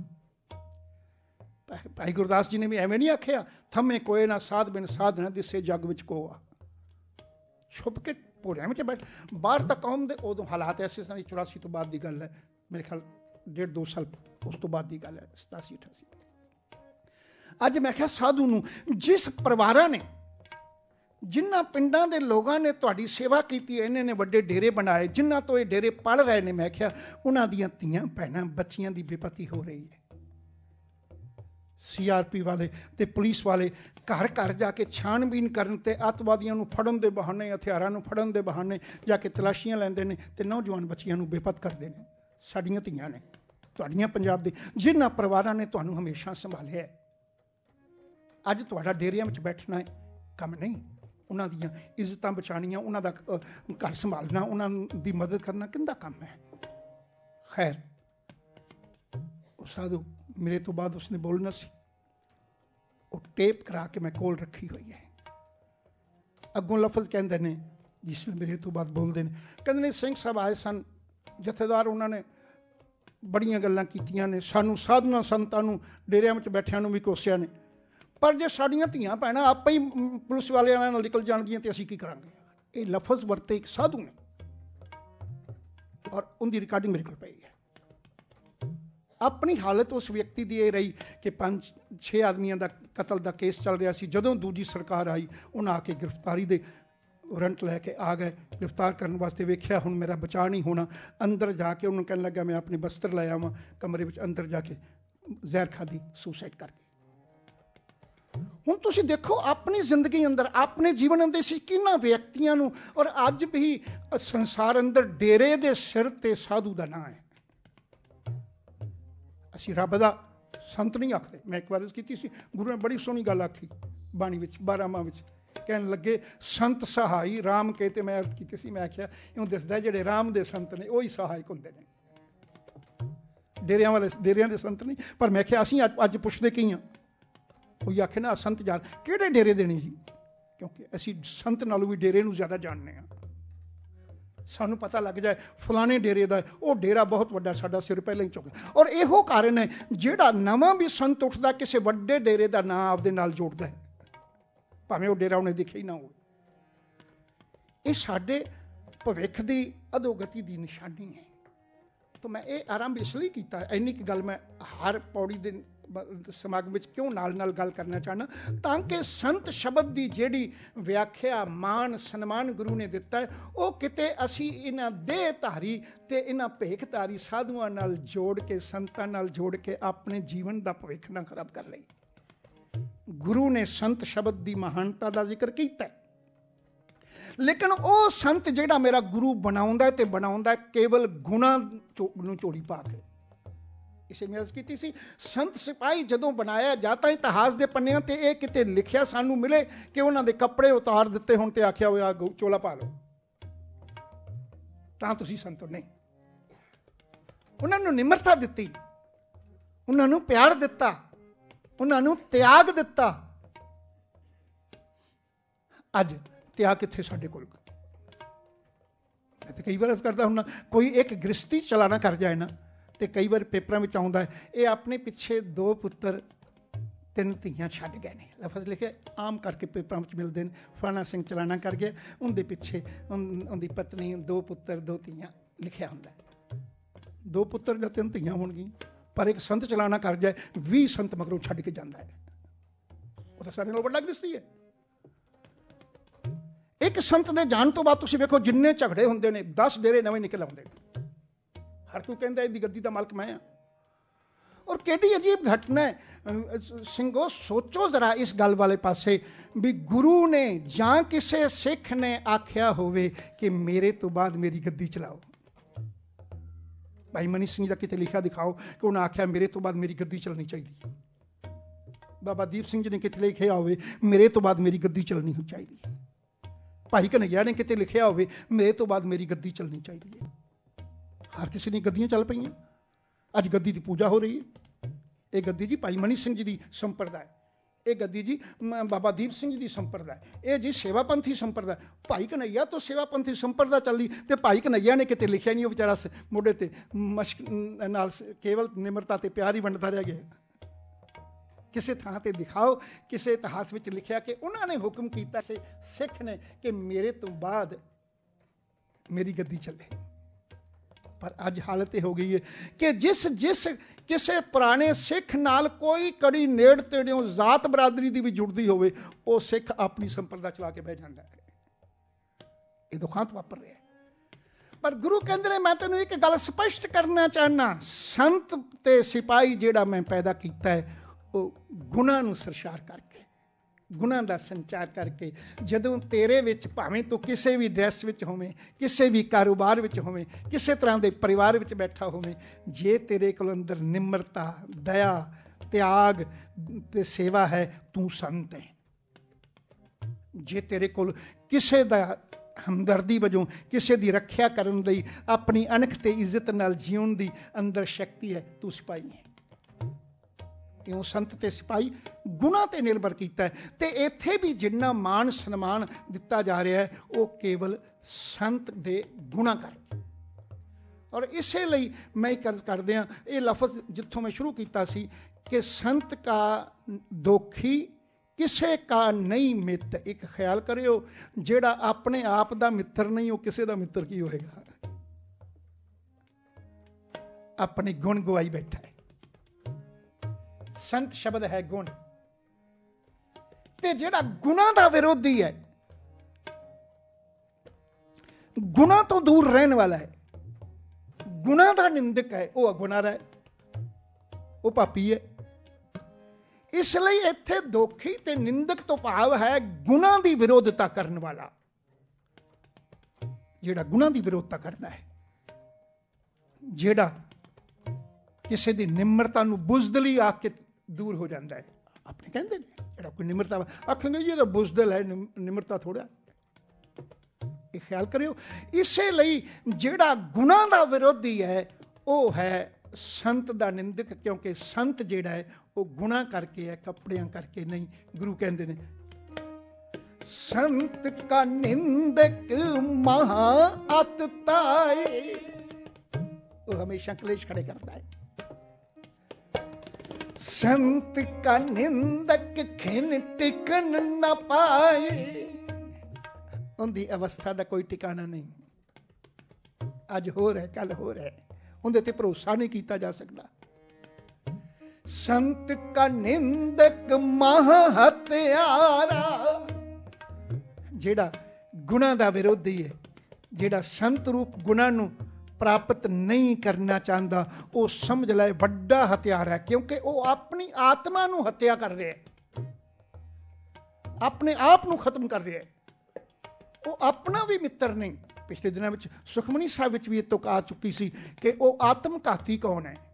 ਭਾਈ ਗੁਰਦਾਸ ਜੀ ਨੇ ਵੀ ਐਵੇਂ ਨਹੀਂ ਆਖਿਆ, ਥੰਮੇ ਕੋਏ ਨਾ ਸਾਧ ਬਿਨ ਸਾਧ ਨਾ ਦਿਸੇ ਜੱਗ ਵਿੱਚ ਕੋਆ। ਛੁਪ ਕੇ ਭੋਰਿਆਂ ਵਿੱਚ ਬੈਠ, ਬਾਹਰ ਤਾਂ ਕੌਮ ਦੇ ਉਦੋਂ ਹਾਲਾਤ ਐਸੇ ਸਨ, 84 ਤੋਂ ਬਾਅਦ ਦੀ ਗੱਲ ਹੈ, ਮੇਰੇ ਖਿਆਲ 1.5-2 ਸਾਲ ਉਸ ਤੋਂ ਬਾਅਦ ਦੀ ਗੱਲ ਹੈ, 87-88। ਅੱਜ ਮੈਂ ਕਿਹਾ ਸਾਧੂ ਨੂੰ, ਜਿਸ ਪਰਿਵਾਰਾਂ ਨੇ, ਜਿਨ੍ਹਾਂ ਪਿੰਡਾਂ ਦੇ ਲੋਕਾਂ ਨੇ ਤੁਹਾਡੀ ਸੇਵਾ ਕੀਤੀ, ਇਹਨਾਂ ਨੇ ਵੱਡੇ ਡੇਰੇ ਬਣਾਏ, ਜਿਨ੍ਹਾਂ ਤੋਂ ਇਹ ਡੇਰੇ ਪਲ ਰਹੇ ਨੇ, ਮੈਂ ਕਿਹਾ ਉਹਨਾਂ ਦੀਆਂ ਧੀਆਂ ਭੈਣਾਂ ਬੱਚੀਆਂ ਦੀ ਬੇਪਤੀ ਹੋ ਰਹੀ ਹੈ। CRP ਵਾਲੇ ਤੇ ਪੁਲਿਸ ਵਾਲੇ ਘਰ ਘਰ ਜਾ ਕੇ ਛਾਣਬੀਨ ਕਰਨ ਤੇ ਅੱਤਵਾਦੀਆਂ ਨੂੰ ਫੜਨ ਦੇ ਬਹਾਨੇ, ਹਥਿਆਰਾਂ ਨੂੰ ਫੜਨ ਦੇ ਬਹਾਨੇ ਜਾ ਕੇ ਤਲਾਸ਼ੀਆਂ ਲੈਂਦੇ ਨੇ ਤੇ ਨੌਜਵਾਨ ਬੱਚੀਆਂ ਨੂੰ ਬੇਪਤ ਕਰਦੇ ਨੇ। ਸਾਡੀਆਂ ਧੀਆਂ ਨੇ, ਤੁਹਾਡੀਆਂ ਪੰਜਾਬ ਦੇ, ਜਿਨ੍ਹਾਂ ਪਰਿਵਾਰਾਂ ਨੇ ਤੁਹਾਨੂੰ ਹਮੇਸ਼ਾ ਸੰਭਾਲਿਆ, ਅੱਜ ਤੁਹਾਡਾ ਡੇਰਿਆਂ ਵਿੱਚ ਬੈਠਣਾ ਹੈ ਕੰਮ ਨਹੀਂ, ਉਹਨਾਂ ਦੀਆਂ ਇੱਜ਼ਤਾਂ ਬਚਾਉਣੀਆਂ, ਉਹਨਾਂ ਦਾ ਘਰ ਸੰਭਾਲਣਾ, ਉਹਨਾਂ ਦੀ ਮਦਦ ਕਰਨਾ ਕਿਹਦਾ ਕੰਮ ਹੈ। ਖੈਰ, ਉਹ ਸਾਧੂ ਮੇਰੇ ਤੋਂ ਬਾਅਦ ਉਸਨੇ ਬੋਲਣਾ ਸੀ, ਉਹ ਟੇਪ ਕਰਾ ਕੇ ਮੈਂ ਕੋਲ ਰੱਖੀ ਹੋਈ ਹੈ। ਅੱਗੋਂ ਲਫ਼ਜ਼ ਕਹਿੰਦੇ ਨੇ, ਜਿਸ ਵੇਲੇ ਮੇਰੇ ਤੋਂ ਬਾਅਦ ਬੋਲਦੇ ਨੇ, ਕਹਿੰਦੇ ਨੇ ਸਿੰਘ ਸਾਹਿਬ ਆਏ ਸਨ, ਜਥੇਦਾਰ, ਉਹਨਾਂ ਨੇ ਬੜੀਆਂ ਗੱਲਾਂ ਕੀਤੀਆਂ ਨੇ, ਸਾਨੂੰ ਸਾਧੂਆਂ ਸੰਤਾਂ ਨੂੰ, ਡੇਰਿਆਂ ਵਿੱਚ ਬੈਠਿਆਂ ਨੂੰ ਵੀ ਕੋਸਿਆ ਨੇ, ਪਰ ਜੇ ਸਾਡੀਆਂ ਧੀਆਂ ਭੈਣਾਂ ਆਪੇ ਹੀ ਪੁਲਿਸ ਵਾਲਿਆਂ ਨਾਲ ਨਿਕਲ ਜਾਣਗੀਆਂ ਤੇ ਅਸੀਂ ਕੀ ਕਰਾਂਗੇ। ਇਹ ਲਫ਼ਜ਼ ਵਰਤੇ ਇੱਕ ਸਾਧੂ ਨੇ, ਔਰ ਉਹਦੀ ਰਿਕਾਰਡਿੰਗ ਮੇਰੇ ਕੋਲ ਪਈ ਹੈ। ਆਪਣੀ ਹਾਲਤ ਉਸ ਵਿਅਕਤੀ ਦੀ ਇਹ ਰਹੀ ਕਿ 5-6 ਆਦਮੀਆਂ ਦਾ ਕਤਲ ਦਾ ਕੇਸ ਚੱਲ ਰਿਹਾ ਸੀ। ਜਦੋਂ ਦੂਜੀ ਸਰਕਾਰ ਆਈ, ਉਹਨਾਂ ਆ ਕੇ ਗ੍ਰਿਫਤਾਰੀ ਦੇ ਵਾਰੰਟ ਲੈ ਕੇ ਆ ਗਏ, ਗ੍ਰਿਫਤਾਰ ਕਰਨ ਵਾਸਤੇ। ਵੇਖਿਆ ਹੁਣ ਮੇਰਾ ਬਚਾਅ ਨਹੀਂ ਹੋਣਾ, ਅੰਦਰ ਜਾ ਕੇ ਉਹਨੂੰ ਕਹਿਣ ਲੱਗਾ ਮੈਂ ਆਪਣੇ ਬਸਤਰ ਲੈ ਆਵਾਂ, ਕਮਰੇ ਵਿੱਚ ਅੰਦਰ ਜਾ ਕੇ ਜ਼ਹਿਰ ਖਾਦੀ, ਸੁਸਾਈਡ ਕਰ ਗਈ। ਹੁਣ ਤੁਸੀਂ ਦੇਖੋ ਆਪਣੀ ਜ਼ਿੰਦਗੀ ਅੰਦਰ, ਆਪਣੇ ਜੀਵਨ ਅੰਦਰ ਸੀ ਕਿਹਨਾਂ ਵਿਅਕਤੀਆਂ ਨੂੰ, ਔਰ ਅੱਜ ਵੀ ਸੰਸਾਰ ਅੰਦਰ ਡੇਰੇ ਦੇ ਸਿਰ ਤੇ ਸਾਧੂ ਦਾ ਨਾਂ ਹੈ। ਅਸੀਂ ਰੱਬ ਦਾ ਸੰਤ ਨਹੀਂ ਆਖਦੇ। ਮੈਂ ਇੱਕ ਵਾਰ ਕੀਤੀ ਸੀ, ਗੁਰੂ ਨੇ ਬੜੀ ਸੋਹਣੀ ਗੱਲ ਆਖੀ ਬਾਣੀ ਵਿੱਚ, 12ਵਾਂ ਵਿੱਚ, ਕਹਿਣ ਲੱਗੇ ਸੰਤ ਸਹਾਈ ਰਾਮ ਕੇ, ਤੇ ਮੈਂ ਅਰਥ ਕੀਤੀ ਸੀ, ਮੈਂ ਆਖਿਆ ਇਉਂ ਦੱਸਦਾ ਜਿਹੜੇ ਰਾਮ ਦੇ ਸੰਤ ਨੇ ਉਹੀ ਸਹਾਇਕ ਹੁੰਦੇ ਨੇ, ਡੇਰਿਆਂ ਦੇ ਸੰਤ ਨਹੀਂ। ਪਰ ਮੈਂ ਆਖਿਆ ਅਸੀਂ ਅੱਜ ਪੁੱਛਦੇ ਕੀ ਹਾਂ, ਕੋਈ ਆਖੇ ਨਾ ਸੰਤ ਜਾਣ, ਕਿਹੜੇ ਡੇਰੇ ਦੇਣੇ ਜੀ, ਕਿਉਂਕਿ ਅਸੀਂ ਸੰਤ ਨਾਲੋਂ ਵੀ ਡੇਰੇ ਨੂੰ ਜ਼ਿਆਦਾ ਜਾਣਦੇ ਹਾਂ। ਸਾਨੂੰ ਪਤਾ ਲੱਗ ਜਾਏ ਫਲਾਣੇ ਡੇਰੇ ਦਾ, ਉਹ ਡੇਰਾ ਬਹੁਤ ਵੱਡਾ, ਸਾਡਾ ਸਿਰ ਪਹਿਲਾਂ ਹੀ ਚੁੱਕ। ਔਰ ਇਹੋ ਕਾਰਨ ਹੈ, ਜਿਹੜਾ ਨਵਾਂ ਵੀ ਸੰਤ ਉੱਠਦਾ ਕਿਸੇ ਵੱਡੇ ਡੇਰੇ ਦਾ ਨਾਂ ਆਪਦੇ ਨਾਲ ਜੋੜਦਾ ਹੈ, ਭਾਵੇਂ ਉਹ ਡੇਰਾ ਉਹਨੇ ਦੇਖਿਆ ਹੀ ਨਾ ਹੋਵੇ। ਇਹ ਸਾਡੇ ਭਵਿੱਖ ਦੀ ਅਧੋਗਤੀ ਦੀ ਨਿਸ਼ਾਨੀ ਹੈ। ਤਾਂ ਮੈਂ ਇਹ ਆਰੰਭ ਇਸ ਲਈ ਕੀਤਾ, ਇੰਨੀ ਕੁ ਗੱਲ ਮੈਂ ਹਰ ਪੌੜੀ ਦੇ ਸਮਾਗਮ ਵਿੱਚ ਕਿਉਂ ਨਾਲ ਗੱਲ ਕਰਨਾ ਚਾਹੁੰਦਾ, ਤਾਂ ਕਿ ਸੰਤ ਸ਼ਬਦ ਦੀ ਜਿਹੜੀ ਵਿਆਖਿਆ, ਮਾਣ ਸਨਮਾਨ ਗੁਰੂ ਨੇ ਦਿੱਤਾ ਹੈ, ਉਹ ਕਿਤੇ ਅਸੀਂ ਇਹਨਾਂ ਦੇਹਧਾਰੀ ਤੇ ਇਹਨਾਂ ਭੇਖਧਾਰੀ ਸਾਧੂਆਂ ਨਾਲ ਜੋੜ ਕੇ, ਸੰਤਾਂ ਨਾਲ ਜੋੜ ਕੇ ਆਪਣੇ ਜੀਵਨ ਦਾ ਭਵਿੱਖ ਨਾ ਖਰਾਬ ਕਰ ਲਈ। ਗੁਰੂ ਨੇ ਸੰਤ ਸ਼ਬਦ ਦੀ ਮਹਾਨਤਾ ਦਾ ਜ਼ਿਕਰ ਕੀਤਾ, ਲੇਕਿਨ ਉਹ ਸੰਤ ਜਿਹੜਾ ਮੇਰਾ ਗੁਰੂ ਬਣਾਉਂਦਾ ਤੇ ਬਣਾਉਂਦਾ ਕੇਵਲ ਗੁਣਾਂ ਨੂੰ ਝੋਲੀ ਪਾ ਕੇ। ਇਸੇ ਮੈਂ ਅਰਜ਼ ਕੀਤੀ ਸੀ, ਸੰਤ ਸਿਪਾਹੀ ਜਦੋਂ ਬਣਾਇਆ, ਜਾਂ ਤਾਂ ਇਤਿਹਾਸ ਦੇ ਪੰਨਿਆਂ ਤੇ ਇਹ ਕਿਤੇ ਲਿਖਿਆ ਸਾਨੂੰ ਮਿਲੇ ਕਿ ਉਹਨਾਂ ਦੇ ਕੱਪੜੇ ਉਤਾਰ ਦਿੱਤੇ ਹੁਣ ਤੇ ਆਖਿਆ ਹੋਇਆ ਚੋਲਾ ਪਾ ਲਓ ਤਾਂ ਤੁਸੀਂ ਸੰਤ ਨਹੀਂ। ਉਹਨਾਂ ਨੂੰ ਨਿਮਰਤਾ ਦਿੱਤੀ, ਉਹਨਾਂ ਨੂੰ ਪਿਆਰ ਦਿੱਤਾ, ਉਹਨਾਂ ਨੂੰ ਤਿਆਗ ਦਿੱਤਾ। ਅੱਜ ਤਿਆਗ ਕਿੱਥੇ ਸਾਡੇ ਕੋਲ। ਮੈਂ ਤਾਂ ਕਈ ਵਾਰ ਅਰਜ਼ ਕਰਦਾ ਹੁੰਦਾ, ਕੋਈ ਇੱਕ ਗ੍ਰਸਤੀ ਚਲਾਣਾ ਕਰ ਜਾਏ ਨਾ, ਤੇ ਕਈ ਵਾਰ ਪੇਪਰਾਂ ਵਿੱਚ ਆਉਂਦਾ ਹੈ ਇਹ ਆਪਣੇ ਪਿੱਛੇ 2 ਪੁੱਤਰ 3 ਧੀਆਂ ਛੱਡ ਗਏ ਨੇ, ਲਫ਼ਜ਼ ਲਿਖਿਆ ਆਮ ਕਰਕੇ ਪੇਪਰਾਂ ਵਿੱਚ ਮਿਲਦੇ ਨੇ, ਫਲਾਣਾ ਸਿੰਘ ਚਲਾਣਾ ਕਰ ਗਿਆ, ਉਹਦੇ ਪਿੱਛੇ ਉਹਦੀ ਪਤਨੀ, 2 ਪੁੱਤਰ 2 ਧੀਆਂ ਲਿਖਿਆ ਹੁੰਦਾ। 2 ਪੁੱਤਰ ਜਾਂ 3 ਧੀਆਂ ਹੋਣਗੀਆਂ, ਪਰ ਇੱਕ ਸੰਤ ਚਲਾਣਾ ਕਰ ਜਾਏ 20 ਸੰਤ ਮਗਰੋਂ ਛੱਡ ਕੇ ਜਾਂਦਾ ਹੈ। ਉਹ ਤਾਂ ਸਾਡੇ ਨਾਲ ਵੱਡਾ ਗ੍ਰਸਤੀ ਹੈ। ਇੱਕ ਸੰਤ ਦੇ ਜਾਣ ਤੋਂ ਬਾਅਦ ਤੁਸੀਂ ਵੇਖੋ ਜਿੰਨੇ ਝਗੜੇ ਹੁੰਦੇ ਨੇ 10 ਡੇਰੇ ਨਵੇਂ ਨਿਕਲ ਆਉਂਦੇ ਨੇ। ਹਰ ਕੋਈ ਕਹਿੰਦਾ ਇਹਦੀ ਗੱਦੀ ਦਾ ਮਾਲਕ ਮੈਂ ਹਾਂ। ਔਰ ਕਿਹੜੀ ਅਜੀਬ ਘਟਨਾ ਹੈ ਸਿੰਘੋ, ਸੋਚੋ ਜ਼ਰਾ ਇਸ ਗੱਲ ਵਾਲੇ ਪਾਸੇ ਵੀ ਗੁਰੂ ਨੇ ਜਾਂ ਕਿਸੇ ਸਿੱਖ ਨੇ ਆਖਿਆ ਹੋਵੇ ਕਿ ਮੇਰੇ ਤੋਂ ਬਾਅਦ ਮੇਰੀ ਗੱਦੀ ਚਲਾਓ। ਭਾਈ ਮਨੀ ਸਿੰਘ ਦਾ ਕਿਤੇ ਲਿਖਿਆ ਦਿਖਾਓ ਕਿ ਉਹਨਾਂ ਆਖਿਆ ਮੇਰੇ ਤੋਂ ਬਾਅਦ ਮੇਰੀ ਗੱਦੀ ਚੱਲਣੀ ਚਾਹੀਦੀ। ਬਾਬਾ ਦੀਪ ਸਿੰਘ ਜੀ ਨੇ ਕਿਤੇ ਲਿਖਿਆ ਹੋਵੇ ਮੇਰੇ ਤੋਂ ਬਾਅਦ ਮੇਰੀ ਗੱਦੀ ਚੱਲਣੀ ਚਾਹੀਦੀ। ਭਾਈ ਕਨ੍ਹਈਆ ਨੇ ਕਿਤੇ ਲਿਖਿਆ ਹੋਵੇ ਮੇਰੇ ਤੋਂ ਬਾਅਦ ਮੇਰੀ ਗੱਦੀ ਚੱਲਣੀ ਚਾਹੀਦੀ ਹੈ। ਹਰ ਕਿਸੇ ਦੀਆਂ ਗੱਦੀਆਂ ਚੱਲ ਪਈਆਂ। ਅੱਜ ਗੱਦੀ ਦੀ ਪੂਜਾ ਹੋ ਰਹੀ ਹੈ। ਇਹ ਗੱਦੀ ਜੀ ਭਾਈ ਮਨੀ ਸਿੰਘ ਜੀ ਦੀ ਸੰਪਰਦਾ ਹੈ। ਇਹ ਗੱਦੀ ਜੀ ਬਾਬਾ ਦੀਪ ਸਿੰਘ ਜੀ ਦੀ ਸੰਪਰਦਾ ਹੈ। ਇਹ ਜੀ ਸੇਵਾਪੰਥੀ ਸੰਪਰਦਾ। ਭਾਈ ਕਨ੍ਹਈਆ ਤੋਂ ਸੇਵਾਪੰਥੀ ਸੰਪਰਦਾ ਚੱਲੀ ਤੇ ਭਾਈ ਕਨ੍ਹਈਆ ਨੇ ਕਿਤੇ ਲਿਖਿਆ ਨਹੀਂ, ਉਹ ਵਿਚਾਰਾ ਮੋਢੇ ਤੇ ਮਸ਼ਕ ਨਾਲ ਕੇਵਲ ਨਿਮਰਤਾ ਤੇ ਪਿਆਰ ਹੀ ਵੰਡਦਾ ਰਹਿ ਗਿਆ। ਕਿਸੇ ਥਾਂ ਤੇ ਦਿਖਾਓ ਕਿਸੇ ਇਤਿਹਾਸ ਵਿੱਚ ਲਿਖਿਆ ਕਿ ਉਹਨਾਂ ਨੇ ਹੁਕਮ ਕੀਤਾ ਸੀ ਸਿੱਖ ਨੇ ਕਿ ਮੇਰੇ ਤੋਂ ਬਾਅਦ ਮੇਰੀ ਗੱਦੀ ਚੱਲੇ। ਪਰ ਅੱਜ ਹਾਲਤ ਇਹ ਹੋ ਗਈ ਹੈ ਕਿ ਜਿਸ ਕਿਸੇ ਪੁਰਾਣੇ ਸਿੱਖ ਨਾਲ ਕੋਈ ਕੜੀ ਨੇੜ ਤੇੜਿਓਂ ਜ਼ਾਤ ਬਰਾਦਰੀ ਦੀ ਵੀ ਜੁੜਦੀ ਹੋਵੇ, ਉਹ ਸਿੱਖ ਆਪਣੀ ਸੰਪਰਦਾ ਚਲਾ ਕੇ ਬਹਿ ਜਾਂਦਾ ਹੈ। ਇਹ ਦੁਖਾਂਤ ਵਾਪਰ ਰਿਹਾ। ਪਰ ਗੁਰੂ ਕਹਿੰਦੇ ਨੇ ਮੈਂ ਤੈਨੂੰ ਇੱਕ ਗੱਲ ਸਪਸ਼ਟ ਕਰਨਾ ਚਾਹੁੰਦਾ, ਸੰਤ ਤੇ ਸਿਪਾਹੀ ਜਿਹੜਾ ਮੈਂ ਪੈਦਾ ਕੀਤਾ ਹੈ ਉਹ ਗੁਣਾਂ ਨੂੰ ਸਰਸ਼ਾਰ ਕਰਕੇ, ਗੁਣਾਂ ਦਾ ਸੰਚਾਰ ਕਰਕੇ, ਜਦੋਂ ਤੇਰੇ ਵਿੱਚ ਭਾਵੇਂ ਤੂੰ ਕਿਸੇ ਵੀ ਡਰੈਸ ਵਿੱਚ ਹੋਵੇਂ, ਕਿਸੇ ਵੀ ਕਾਰੋਬਾਰ ਵਿੱਚ ਹੋਵੇਂ, ਕਿਸੇ ਤਰ੍ਹਾਂ ਦੇ ਪਰਿਵਾਰ ਵਿੱਚ ਬੈਠਾ ਹੋਵੇਂ, ਜੇ ਤੇਰੇ ਕੋਲ ਅੰਦਰ ਨਿਮਰਤਾ, ਦਇਆ, ਤਿਆਗ ਤੇ ਸੇਵਾ ਹੈ, ਤੂੰ ਸੰਤ ਹੈ। ਜੇ ਤੇਰੇ ਕੋਲ ਕਿਸੇ ਦਾ ਹਮਦਰਦੀ ਵਜੋਂ ਕਿਸੇ ਦੀ ਰੱਖਿਆ ਕਰਨ ਲਈ ਆਪਣੀ ਅਣਖ ਤੇ ਇੱਜ਼ਤ ਨਾਲ ਜਿਉਣ ਦੀ ਅੰਦਰ ਸ਼ਕਤੀ ਹੈ, ਤੂੰ ਸਿਪਾਹੀ ਹੈ। ਇਉਂ ਸੰਤ ਤੇ ਸਿਪਾਹੀ ਗੁਣਾਂ ਤੇ ਨਿਰਭਰ ਕੀਤਾ ਹੈ। ਤੇ ਇੱਥੇ ਵੀ ਜਿੰਨਾ ਮਾਣ ਸਨਮਾਨ ਦਿੱਤਾ ਜਾ ਰਿਹਾ ਹੈ ਉਹ ਕੇਵਲ ਸੰਤ ਦੇ ਗੁਣਾਂ ਕਰਕੇ। ਔਰ ਇਸੇ ਲਈ ਮੈਂ ਇੱਕ ਅਰਜ਼ ਕਰਦੇ ਹਾਂ, ਇਹ ਲਫ਼ਜ਼ ਜਿੱਥੋਂ ਮੈਂ ਸ਼ੁਰੂ ਕੀਤਾ ਸੀ ਕਿ ਸੰਤ ਕਾ ਦੋਖੀ ਕਿਸੇ ਕਾ ਨਹੀਂ ਮਿੱਤ। ਇੱਕ ਖਿਆਲ ਕਰਿਓ, ਜਿਹੜਾ ਆਪਣੇ ਆਪ ਦਾ ਮਿੱਤਰ ਨਹੀਂ ਉਹ ਕਿਸੇ ਦਾ ਮਿੱਤਰ ਕੀ ਹੋਏਗਾ। ਆਪਣੇ ਗੁਣ ਗਵਾਈ ਬੈਠਾ ਹੈ। ਸੰਤ ਸ਼ਬਦ ਹੈ ਗੁਣ, ਤੇ ਜਿਹੜਾ ਗੁਣਾਂ ਦਾ ਵਿਰੋਧੀ ਹੈ, ਗੁਣਾਂ ਤੋਂ ਦੂਰ ਰਹਿਣ ਵਾਲਾ ਹੈ, ਗੁਣਾਂ ਦਾ ਨਿੰਦਕ ਹੈ, ਉਹ ਅਗੁਨਾਰਾ ਹੈ, ਉਹ ਪਾਪੀ ਹੈ। ਇਸ ਲਈ ਇੱਥੇ ਦੋਖੀ ਤੇ ਨਿੰਦਕ ਤੋਂ ਭਾਵ ਹੈ ਗੁਣਾਂ ਦੀ ਵਿਰੋਧਤਾ ਕਰਨ ਵਾਲਾ। ਜਿਹੜਾ ਗੁਣਾਂ ਦੀ ਵਿਰੋਧਤਾ ਕਰਦਾ ਹੈ, ਜਿਹੜਾ ਕਿਸੇ ਦੀ ਨਿਮਰਤਾ ਨੂੰ ਬੁਜ਼ਦਲੀ ਆਖ ਕੇ ਦੂਰ ਹੋ ਜਾਂਦਾ ਹੈ। ਆਪਣੇ ਕਹਿੰਦੇ ਨੇ ਜਿਹੜਾ ਕੋਈ ਨਿਮਰਤਾ ਆਖਣਗੇ ਜੀ ਇਹਦਾ ਬੁਜ਼ਦਲ ਹੈ, ਨਿਮਰਤਾ ਥੋੜਾ। ਇਹ ਖਿਆਲ ਕਰਿਓ। ਇਸੇ ਲਈ ਜਿਹੜਾ ਗੁਣਾਂ ਦਾ ਵਿਰੋਧੀ ਹੈ ਉਹ ਹੈ ਸੰਤ ਦਾ ਨਿੰਦਕ, ਕਿਉਂਕਿ ਸੰਤ ਜਿਹੜਾ ਹੈ ਉਹ ਗੁਣਾਂ ਕਰਕੇ ਹੈ, ਕੱਪੜਿਆਂ ਕਰਕੇ ਨਹੀਂ। ਗੁਰੂ ਕਹਿੰਦੇ ਨੇ ਸੰਤ ਕਾ ਨਿੰਦਕ ਮਹਾ ਅਤ ਤਾਏ। ਉਹ ਹਮੇਸ਼ਾ ਕਲੇਸ਼ ਖੜੇ ਕਰਦਾ ਹੈ। ਸੰਤ ਕਾ ਨਿੰਦਕ ਖਿਨ ਟਿਕਣ ਨਾ ਪਾਏ। ਉਹਦੀ ਅਵਸਥਾ ਦਾ ਕੋਈ ਟਿਕਾਣਾ ਨਹੀਂ। ਅੱਜ ਹੋਰ ਹੈ, ਕੱਲ ਹੋਰ ਹੈ, ਉਹਦੇ ਤੇ ਭਰੋਸਾ ਨਹੀਂ ਕੀਤਾ ਜਾ ਸਕਦਾ। ਸੰਤ ਕਾ ਨਿੰਦਕ ਮਹਾ ਹਤਿਆਰਾ। ਜਿਹੜਾ ਗੁਣਾਂ ਦਾ ਵਿਰੋਧੀ ਹੈ, ਜਿਹੜਾ ਸੰਤ ਰੂਪ ਗੁਣਾਂ ਨੂੰ ਪ੍ਰਾਪਤ ਨਹੀਂ ਕਰਨਾ ਚਾਹੁੰਦਾ, ਉਹ ਸਮਝ ਲੈ ਵੱਡਾ ਹਥਿਆਰ ਹੈ, ਕਿਉਂਕਿ ਉਹ ਆਪਣੀ ਆਤਮਾ ਨੂੰ ਹੱਤਿਆ ਕਰ ਰਿਹਾ ਹੈ, ਆਪਣੇ ਆਪ ਨੂੰ ਖਤਮ ਕਰ ਰਿਹਾ ਹੈ। ਉਹ ਆਪਣਾ ਵੀ ਮਿੱਤਰ ਨਹੀਂ। ਪਿਛਲੇ ਦਿਨਾਂ ਵਿੱਚ ਸੁਖਮਨੀ ਸਾਹਿਬ ਵਿੱਚ ਵੀ ਇਹ ਤੁਕ ਆ ਚੁੱਕੀ ਸੀ ਕਿ ਉਹ ਆਤਮ ਘਾਤੀ ਕੌਣ ਹੈ,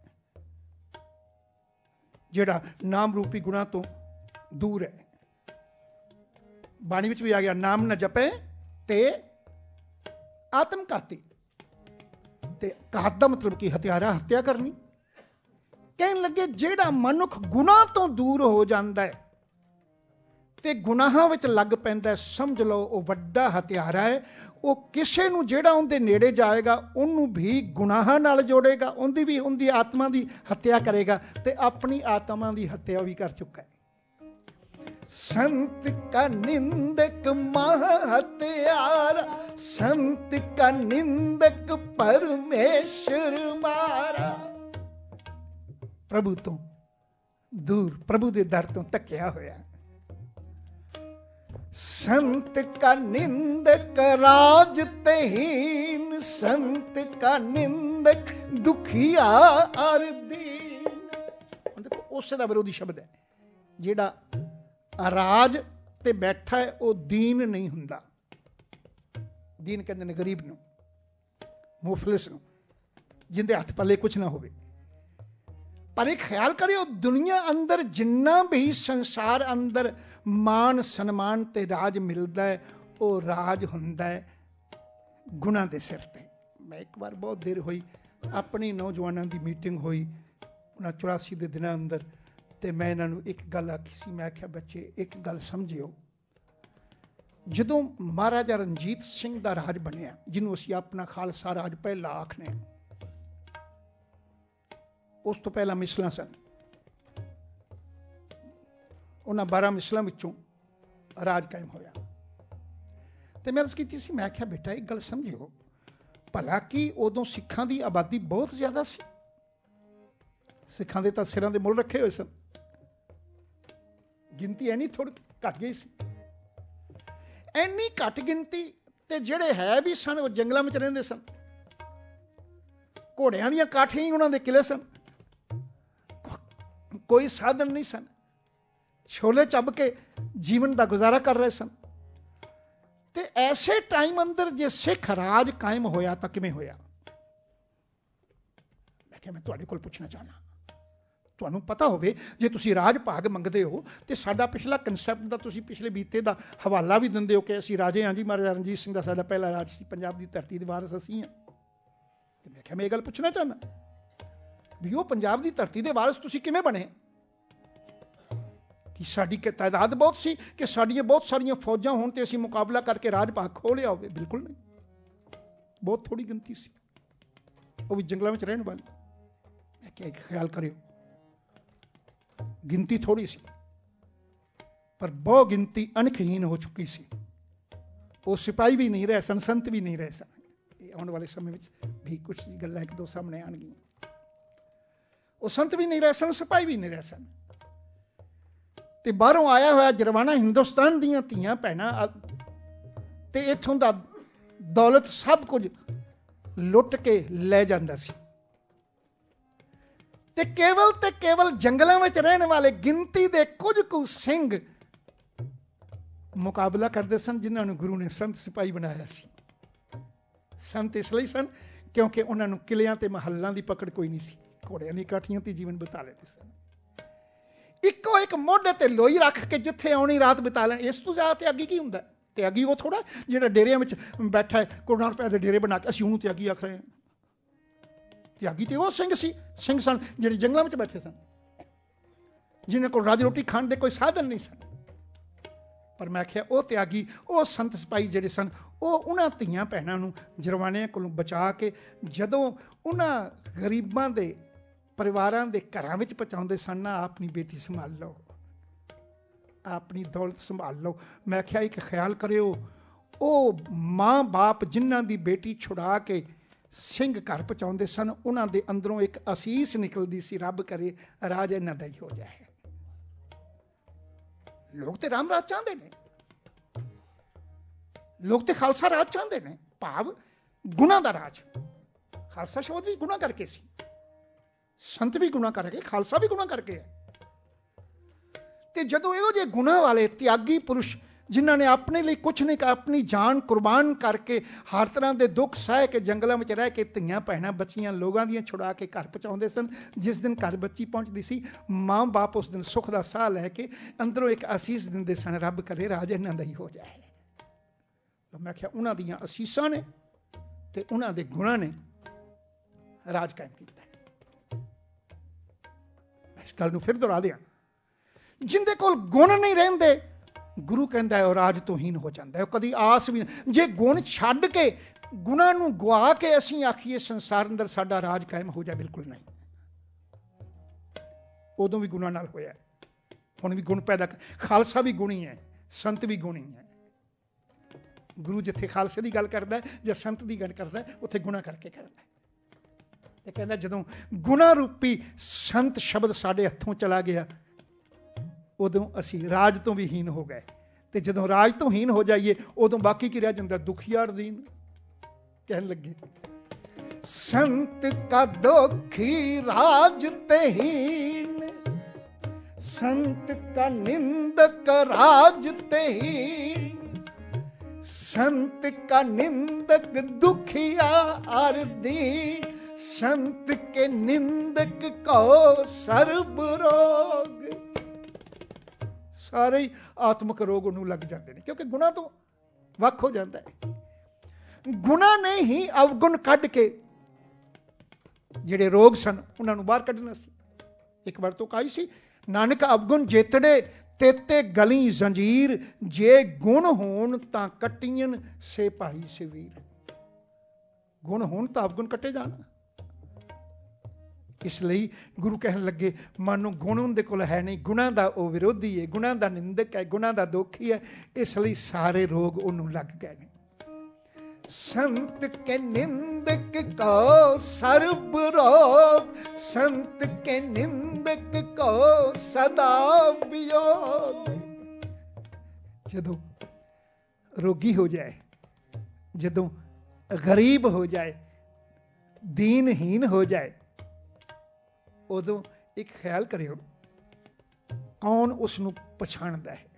ਜਿਹੜਾ ਨਾਮ ਰੂਪੀ ਗੁਣਾਂ ਤੋਂ ਦੂਰ ਹੈ। ਬਾਣੀ ਵਿੱਚ ਵੀ ਆ ਗਿਆ, ਨਾਮ ਨਾ ਜਪੇ ਤੇ ਆਤਮ ਘਾਤੀ। ਤੇ ਘਾਤ ਦਾ ਮਤਲਬ ਕੀ? ਹਥਿਆਰਾ, ਹੱਤਿਆ ਕਰਨੀ। ਕਹਿਣ ਲੱਗੇ ਜਿਹੜਾ ਮਨੁੱਖ ਗੁਨਾਹ ਤੋਂ ਦੂਰ ਹੋ ਜਾਂਦਾ ਹੈ ਤੇ ਗੁਨਾਹਾਂ ਵਿੱਚ ਲੱਗ ਪੈਂਦਾ, ਸਮਝ ਲਓ ਉਹ ਵੱਡਾ ਹਥਿਆਰਾ ਹੈ। ਉਹ ਕਿਸੇ ਨੂੰ ਜਿਹੜਾ ਉਹਦੇ ਨੇੜੇ ਜਾਏਗਾ ਉਹਨੂੰ ਵੀ ਗੁਨਾਹਾਂ ਨਾਲ ਜੋੜੇਗਾ, ਉਹਦੀ ਆਤਮਾ ਦੀ ਹੱਤਿਆ ਕਰੇਗਾ ਤੇ ਆਪਣੀ ਆਤਮਾ ਦੀ ਹੱਤਿਆ ਵੀ ਕਰ ਚੁੱਕਾ ਹੈ। ਸੰਤ ਕਾ ਨਿੰਦਕ ਮਹਾ ਹਤਿਆਰਾ, ਸੰਤ ਕਾ ਨਿੰਦਕ ਪਰਮੇਸ਼ਰ ਮਾਰਾ। ਪ੍ਰਭੂ ਤੋਂ ਦੂਰ, ਪ੍ਰਭੂ ਦੇ ਦਰ ਤੋਂ ਧੱਕਿਆ ਹੋਇਆ। संत का निंदक राज तहीन, संत का निंदक दुखिया अर दीन। देखो उस दा विरोधी शब्द है, जिहड़ा राज ते बैठा है वो दीन नहीं हुंदा। दीन कहते ने गरीब नूं, मुफलिस नूं, जिंदे हथ पल्ले कुछ ना होवे। पर एक ख्याल करियो, दुनिया अंदर जिन्ना भी संसार अंदर मान सन्मान ते राज मिलता है, वो राज हुंदा है गुनाह दे सिर ते। मैं एक बार बहुत देर हुई अपनी नौजवानों की मीटिंग हुई 84 के दिनों अंदर, तो मैं इन्हों एक गल आखी सी। मैं आख्या बच्चे एक गल समझियो, जदों महाराजा रणजीत सिंह का राज बनिया, जिन्हों असीं अपना खालसा राज पहला आखने, उस तो पहला मिसलां सन। उन्हां 12 मिसलां विचों राज कायम होया। तो मैं अर्ज़ कीती सी, मैं आख्या बेटा एक गल समझियो, भला कि उदों सिखां दी आबादी बहुत ज़्यादा सी। सिखां दे तां सिरां दे मुल रखे हुए सन, गिनती ऐनी थोड़ी घट गई सी। ऐनी घट गिनती ते जिहड़े है भी सन वो जंगलों में रहिंदे सन, घोड़ियां दीयां काठियां ही उन्हां दे किले सन, कोई साधन नहीं सन, छोले चब के जीवन का गुजारा कर रहे सन। ते ऐसे टाइम अंदर जे सिख राज कायम होया तो किवें होया? मैं तुहाडे कोल पुछना चाहना, तुहानूं पता होवे जे तुसीं राज भाग मंगदे हो तो साडा पिछला कंसैप्ट दा तुसीं पिछले बीते दा हवाला भी दिंदे हो कि असीं राजे हां जी, महाराजा रणजीत सिंह दा साडा पहला राज सी, पंजाब दी धरती दे वारस असीं हां। ते मैं मैं ये गल पुछना चाहना भी वो पंजाब दी धरती दे वारस तुसीं किवें बने? कि साडी तादाद बहुत सी कि साडियां बहुत सारियां फौजां होण ते असीं मुकाबला करके राज भाग खो लिया होवे? बिल्कुल नहीं, बहुत थोड़ी गिनती सी, वो भी जंगलों में रहने वाली। मैं क्या ख्याल करियो, गिनती थोड़ी सी पर बहु गिनती अणखहीन हो चुकी सी। वो सिपाही भी नहीं रहे सन, संत भी नहीं रहे सन। आने वाले समय में भी कुछ गल्लां एक दो सामने आउणगीਆਂ। वो संत भी नहीं रहे सन, सिपाही भी नहीं रहे सन। ते बाहरों आया होया जरवाना हिंदुस्तान दीयां धीआं भैणां ते इत्थों दा दौलत सब कुछ लुट के ले जांदा सी। ते केवल जंगलों में रहने वाले गिनती दे कुछ कुछ सिंह मुकाबला करते सन, जिन्होंने गुरु ने संत सिपाही बनाया सी। संत इसलिए सन क्योंकि उन्होंने किलियां ते महलों की पकड़ कोई नहीं सी, घोड़ियां दी काठियां ते जीवन बिता लेते सन। इको एक मोढे ते लोई रख के जिथे आउणी रात बिता लें, इस तो ज़्यादा त्यागी की हुंदा? त्यागी वो थोड़ा जिहड़ा डेरियां विच बैठा है, करोड़ां रुपए के डेरे बना के असीं उहनूं त्यागी आख रहे हैं। त्यागी तो वो सिंह सन जिहड़े जंगलों में बैठे सन, जिन्हां कोल राज रोटी खाण दे कोई साधन नहीं सन। पर मैं आख्या वो त्यागी, वो संत सिपाही जिहड़े सन, वो उन्हां धीआं भैणां नूं जरवाणिਆਂ कोलों बचा के जदों उन्हां गरीबां दे परिवारां दे घरां विच पहुंचाउंदे सन ना, अपनी बेटी संभाल लो, अपनी दौलत संभाल लो। मैं आख्या एक ख्याल करियो, वो माँ बाप जिन्हां दी बेटी छुड़ा के सिंह घर पहुंचाउंदे सन, उन्हां दे अंदरों एक असीस निकलदी सी, रब करे राज इन्हां दा ही हो जाए। लोग तो राम राज चाहते हैं, लोग तो खालसा राज चाहते हैं, भाव गुना का राज। खालसा शब्द भी गुना करके सी, संत भी गुना करके, खालसा भी गुना करके है। ते जदों इहो जे गुना वाले त्यागी पुरुष जिन्होंने अपने लिए कुछ नहीं कहा, अपनी जान कुर्बान करके हर तरह के दुख सह के जंगलों में रह के धीआं भैणां बच्चियां लोगों दी छुड़ा के घर पहुँचाते सन। जिस दिन घर बच्ची पहुँचती सी, माँ बाप उस दिन सुख का साह लैके अंदरों एक आसीस दिंदे सन, रब करे राज इन्हां दा ही हो जाए। मैं आख्या उन्हां दियां असीसां ने ते उन्हां दे गुणां ने राज कायम कीता। मैं इस गल नूं फिर दोहरा दियां, जिंदे कोल गुण नहीं रहिंदे, गुरु कहता है राज तो हीन हो जाता है। कभी आस भी जे गुण छड्ड के गुणां नूं गवा के असीं आखीए संसार अंदर साडा राज कायम हो जाए, बिल्कुल नहीं। उदों भी गुणां नाल होया, हुण भी गुण पैदा। खालसा भी गुणी है, संत भी गुणी है। गुरु जिथे खालसे की गल करता है या संत की गल करता है, उत्थे गुणा करके करता है। ते कहता जदों गुणा रूपी संत शब्द साडे हत्थों चला गया, उदों असी राज तो भी हीन हो गए। ਤੇ ਜਦੋਂ ਰਾਜ ਤੋਂ ਹੀਨ ਹੋ ਜਾਈਏ ਉਦੋਂ ਬਾਕੀ ਕੀ ਰਹਿ ਜਾਂਦਾ? ਦੁਖੀਆਰ ਦੀਨ। ਕਹਿਣ ਲੱਗੇ ਸੰਤ ਕਾ ਦੁਖੀ ਰਾਜ ਤੇ ਹੀਨ, ਸੰਤ ਕਾ ਨਿੰਦਕ ਰਾਜ ਤੇ ਹੀਨ, संत का निंदक दुखिया और दीन, संत के निंदक को सर्ब रोग। सारे ही आत्मक रोग ਉਹਨੂੰ ਲੱਗ ਜਾਂਦੇ ਨੇ, ਕਿਉਂਕਿ ਗੁਨਾਹ ਤੋਂ ਵੱਖ ਹੋ ਜਾਂਦਾ ਹੈ। ਗੁਨਾਹ ਨੇ ਹੀ ਅਵਗੁਣ ਕੱਢ ਕੇ ਜਿਹੜੇ ਰੋਗ ਸਨ ਉਹਨਾਂ ਨੂੰ ਬਾਹਰ ਕੱਢਣਾ ਸੀ। ਇੱਕ ਵਾਰ ਤੋਂ ਕਹੀ ਸੀ, ਨਾਨਕ ਅਵਗੁਣ ਜੇਤੜੇ ਤੇਤੇ ਗਲੀ ਜ਼ੰਜੀਰ, ਜੇ ਗੁਣ ਹੋਣ ਤਾਂ ਕੱਟੀਆਂ ਸੇ ਭਾਈ ਸਵੀਰ। ਗੁਣ ਹੋਣ ਤਾਂ ਅਵਗੁਣ ਕੱਟੇ ਜਾਣ। ਇਸ ਲਈ ਗੁਰੂ ਕਹਿਣ ਲੱਗੇ ਮਨ ਨੂੰ ਗੁਣ ਉਹਦੇ ਕੋਲ ਹੈ ਨਹੀਂ, ਗੁਣਾਂ ਦਾ ਉਹ ਵਿਰੋਧੀ ਹੈ, ਗੁਣਾਂ ਦਾ ਨਿੰਦਕ ਹੈ, ਗੁਣਾਂ ਦਾ ਦੋਖੀ ਹੈ। ਇਸ ਲਈ ਸਾਰੇ ਰੋਗ ਉਹਨੂੰ ਲੱਗ ਗਏ ਨੇ। संत के निंदक को सर्ब रोग, संत के निंदक को सदा वियोग। ਜਦੋਂ ਰੋਗੀ ਹੋ ਜਾਏ, ਜਦੋਂ ਗਰੀਬ ਹੋ ਜਾਏ, ਦੀਨਹੀਨ ਹੋ ਜਾਏ, ਉਦੋਂ ਇੱਕ ਖਿਆਲ ਕਰਿਓ ਕੌਣ ਉਸ ਨੂੰ ਪਛਾਣਦਾ ਹੈ।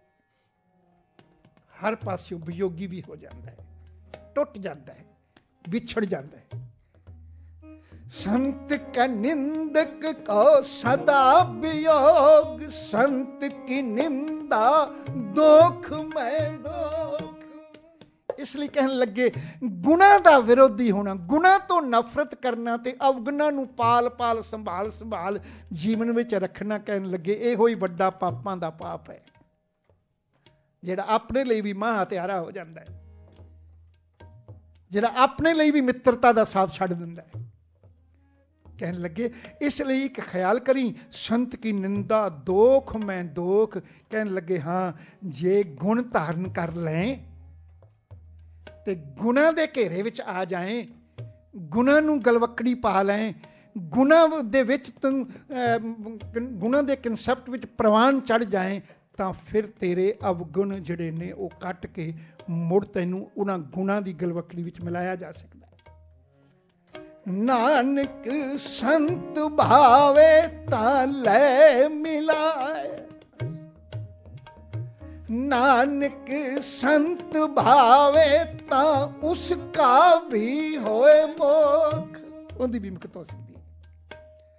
ਹਰ ਪਾਸਿਓਂ ਵਿਯੋਗੀ ਵੀ ਹੋ ਜਾਂਦਾ ਹੈ, ਟੁੱਟ ਜਾਂਦਾ ਹੈ, ਵਿਛੜ ਜਾਂਦਾ ਹੈ। संत का निंदक को सदा वियोग, संत की निंदा दोख में दोख। ਇਸ ਲਈ ਕਹਿਣ ਲੱਗੇ ਗੁਨਾਹ ਦਾ ਵਿਰੋਧੀ ਹੋਣਾ, ਗੁਨਾਹ ਤੋਂ ਨਫ਼ਰਤ ਕਰਨਾ ਤੇ ਅਵਗੁਣਾਂ ਨੂੰ ਪਾਲ ਪਾਲ ਸੰਭਾਲ ਸੰਭਾਲ ਜੀਵਨ ਵਿੱਚ ਰੱਖਣਾ, ਕਹਿਣ ਲੱਗੇ ਇਹੋ ਹੀ ਵੱਡਾ ਪਾਪਾਂ ਦਾ ਪਾਪ ਹੈ, ਜਿਹੜਾ ਆਪਣੇ ਲਈ ਵੀ ਮਾਂ ਹਥਿਆਰਾ ਹੋ ਜਾਂਦਾ ਹੈ, ਜਿਹੜਾ ਆਪਣੇ ਲਈ ਵੀ ਮਿੱਤਰਤਾ ਦਾ ਸਾਥ ਛੱਡ ਦਿੰਦਾ ਹੈ। ਕਹਿਣ ਲੱਗੇ ਇਸ ਲਈ ਇੱਕ ਖਿਆਲ ਕਰੀ, ਸੰਤ ਕੀ ਨਿੰਦਾ ਦੋਖ ਮੈਂ ਦੋਖ। ਕਹਿਣ ਲੱਗੇ ਹਾਂ ਜੇ ਗੁਣ ਧਾਰਨ ਕਰ ਲੈ ਤੇ ਗੁਣਾਂ ਦੇ ਘੇਰੇ ਵਿੱਚ ਆ ਜਾਏ, ਗੁਣਾਂ ਨੂੰ ਗਲਵੱਕੜੀ ਪਾ ਲੈ, ਗੁਣਾਂ ਦੇ ਵਿੱਚ ਤੂੰ ਗੁਣਾਂ ਦੇ ਕਨਸੈਪਟ ਵਿੱਚ ਪ੍ਰਵਾਨ ਚੜ੍ਹ ਜਾਏ, ਤਾਂ ਫਿਰ ਤੇਰੇ ਅਵਗੁਣ ਜਿਹੜੇ ਨੇ ਉਹ ਕੱਟ ਕੇ ਮੁੜ ਤੈਨੂੰ ਉਹਨਾਂ ਗੁਣਾਂ ਦੀ ਗਲਵੱਕੜੀ ਵਿੱਚ ਮਿਲਾਇਆ ਜਾ ਸਕਦਾ। ਨਾਨਕ ਸੰਤ ਭਾਵੇ ਤਾਂ ਲੈ ਮਿਲਾਏ, ਨਾਨਕ ਸੰਤ ਭਾਵੇ ਤਾਂ ਉਸ ਕਾ ਵੀ ਹੋਏ ਮੋਖ। ਉਹਦੀ ਵੀ ਮੁਕਤ ਹੋ ਸਕਦੀ ਹੈ।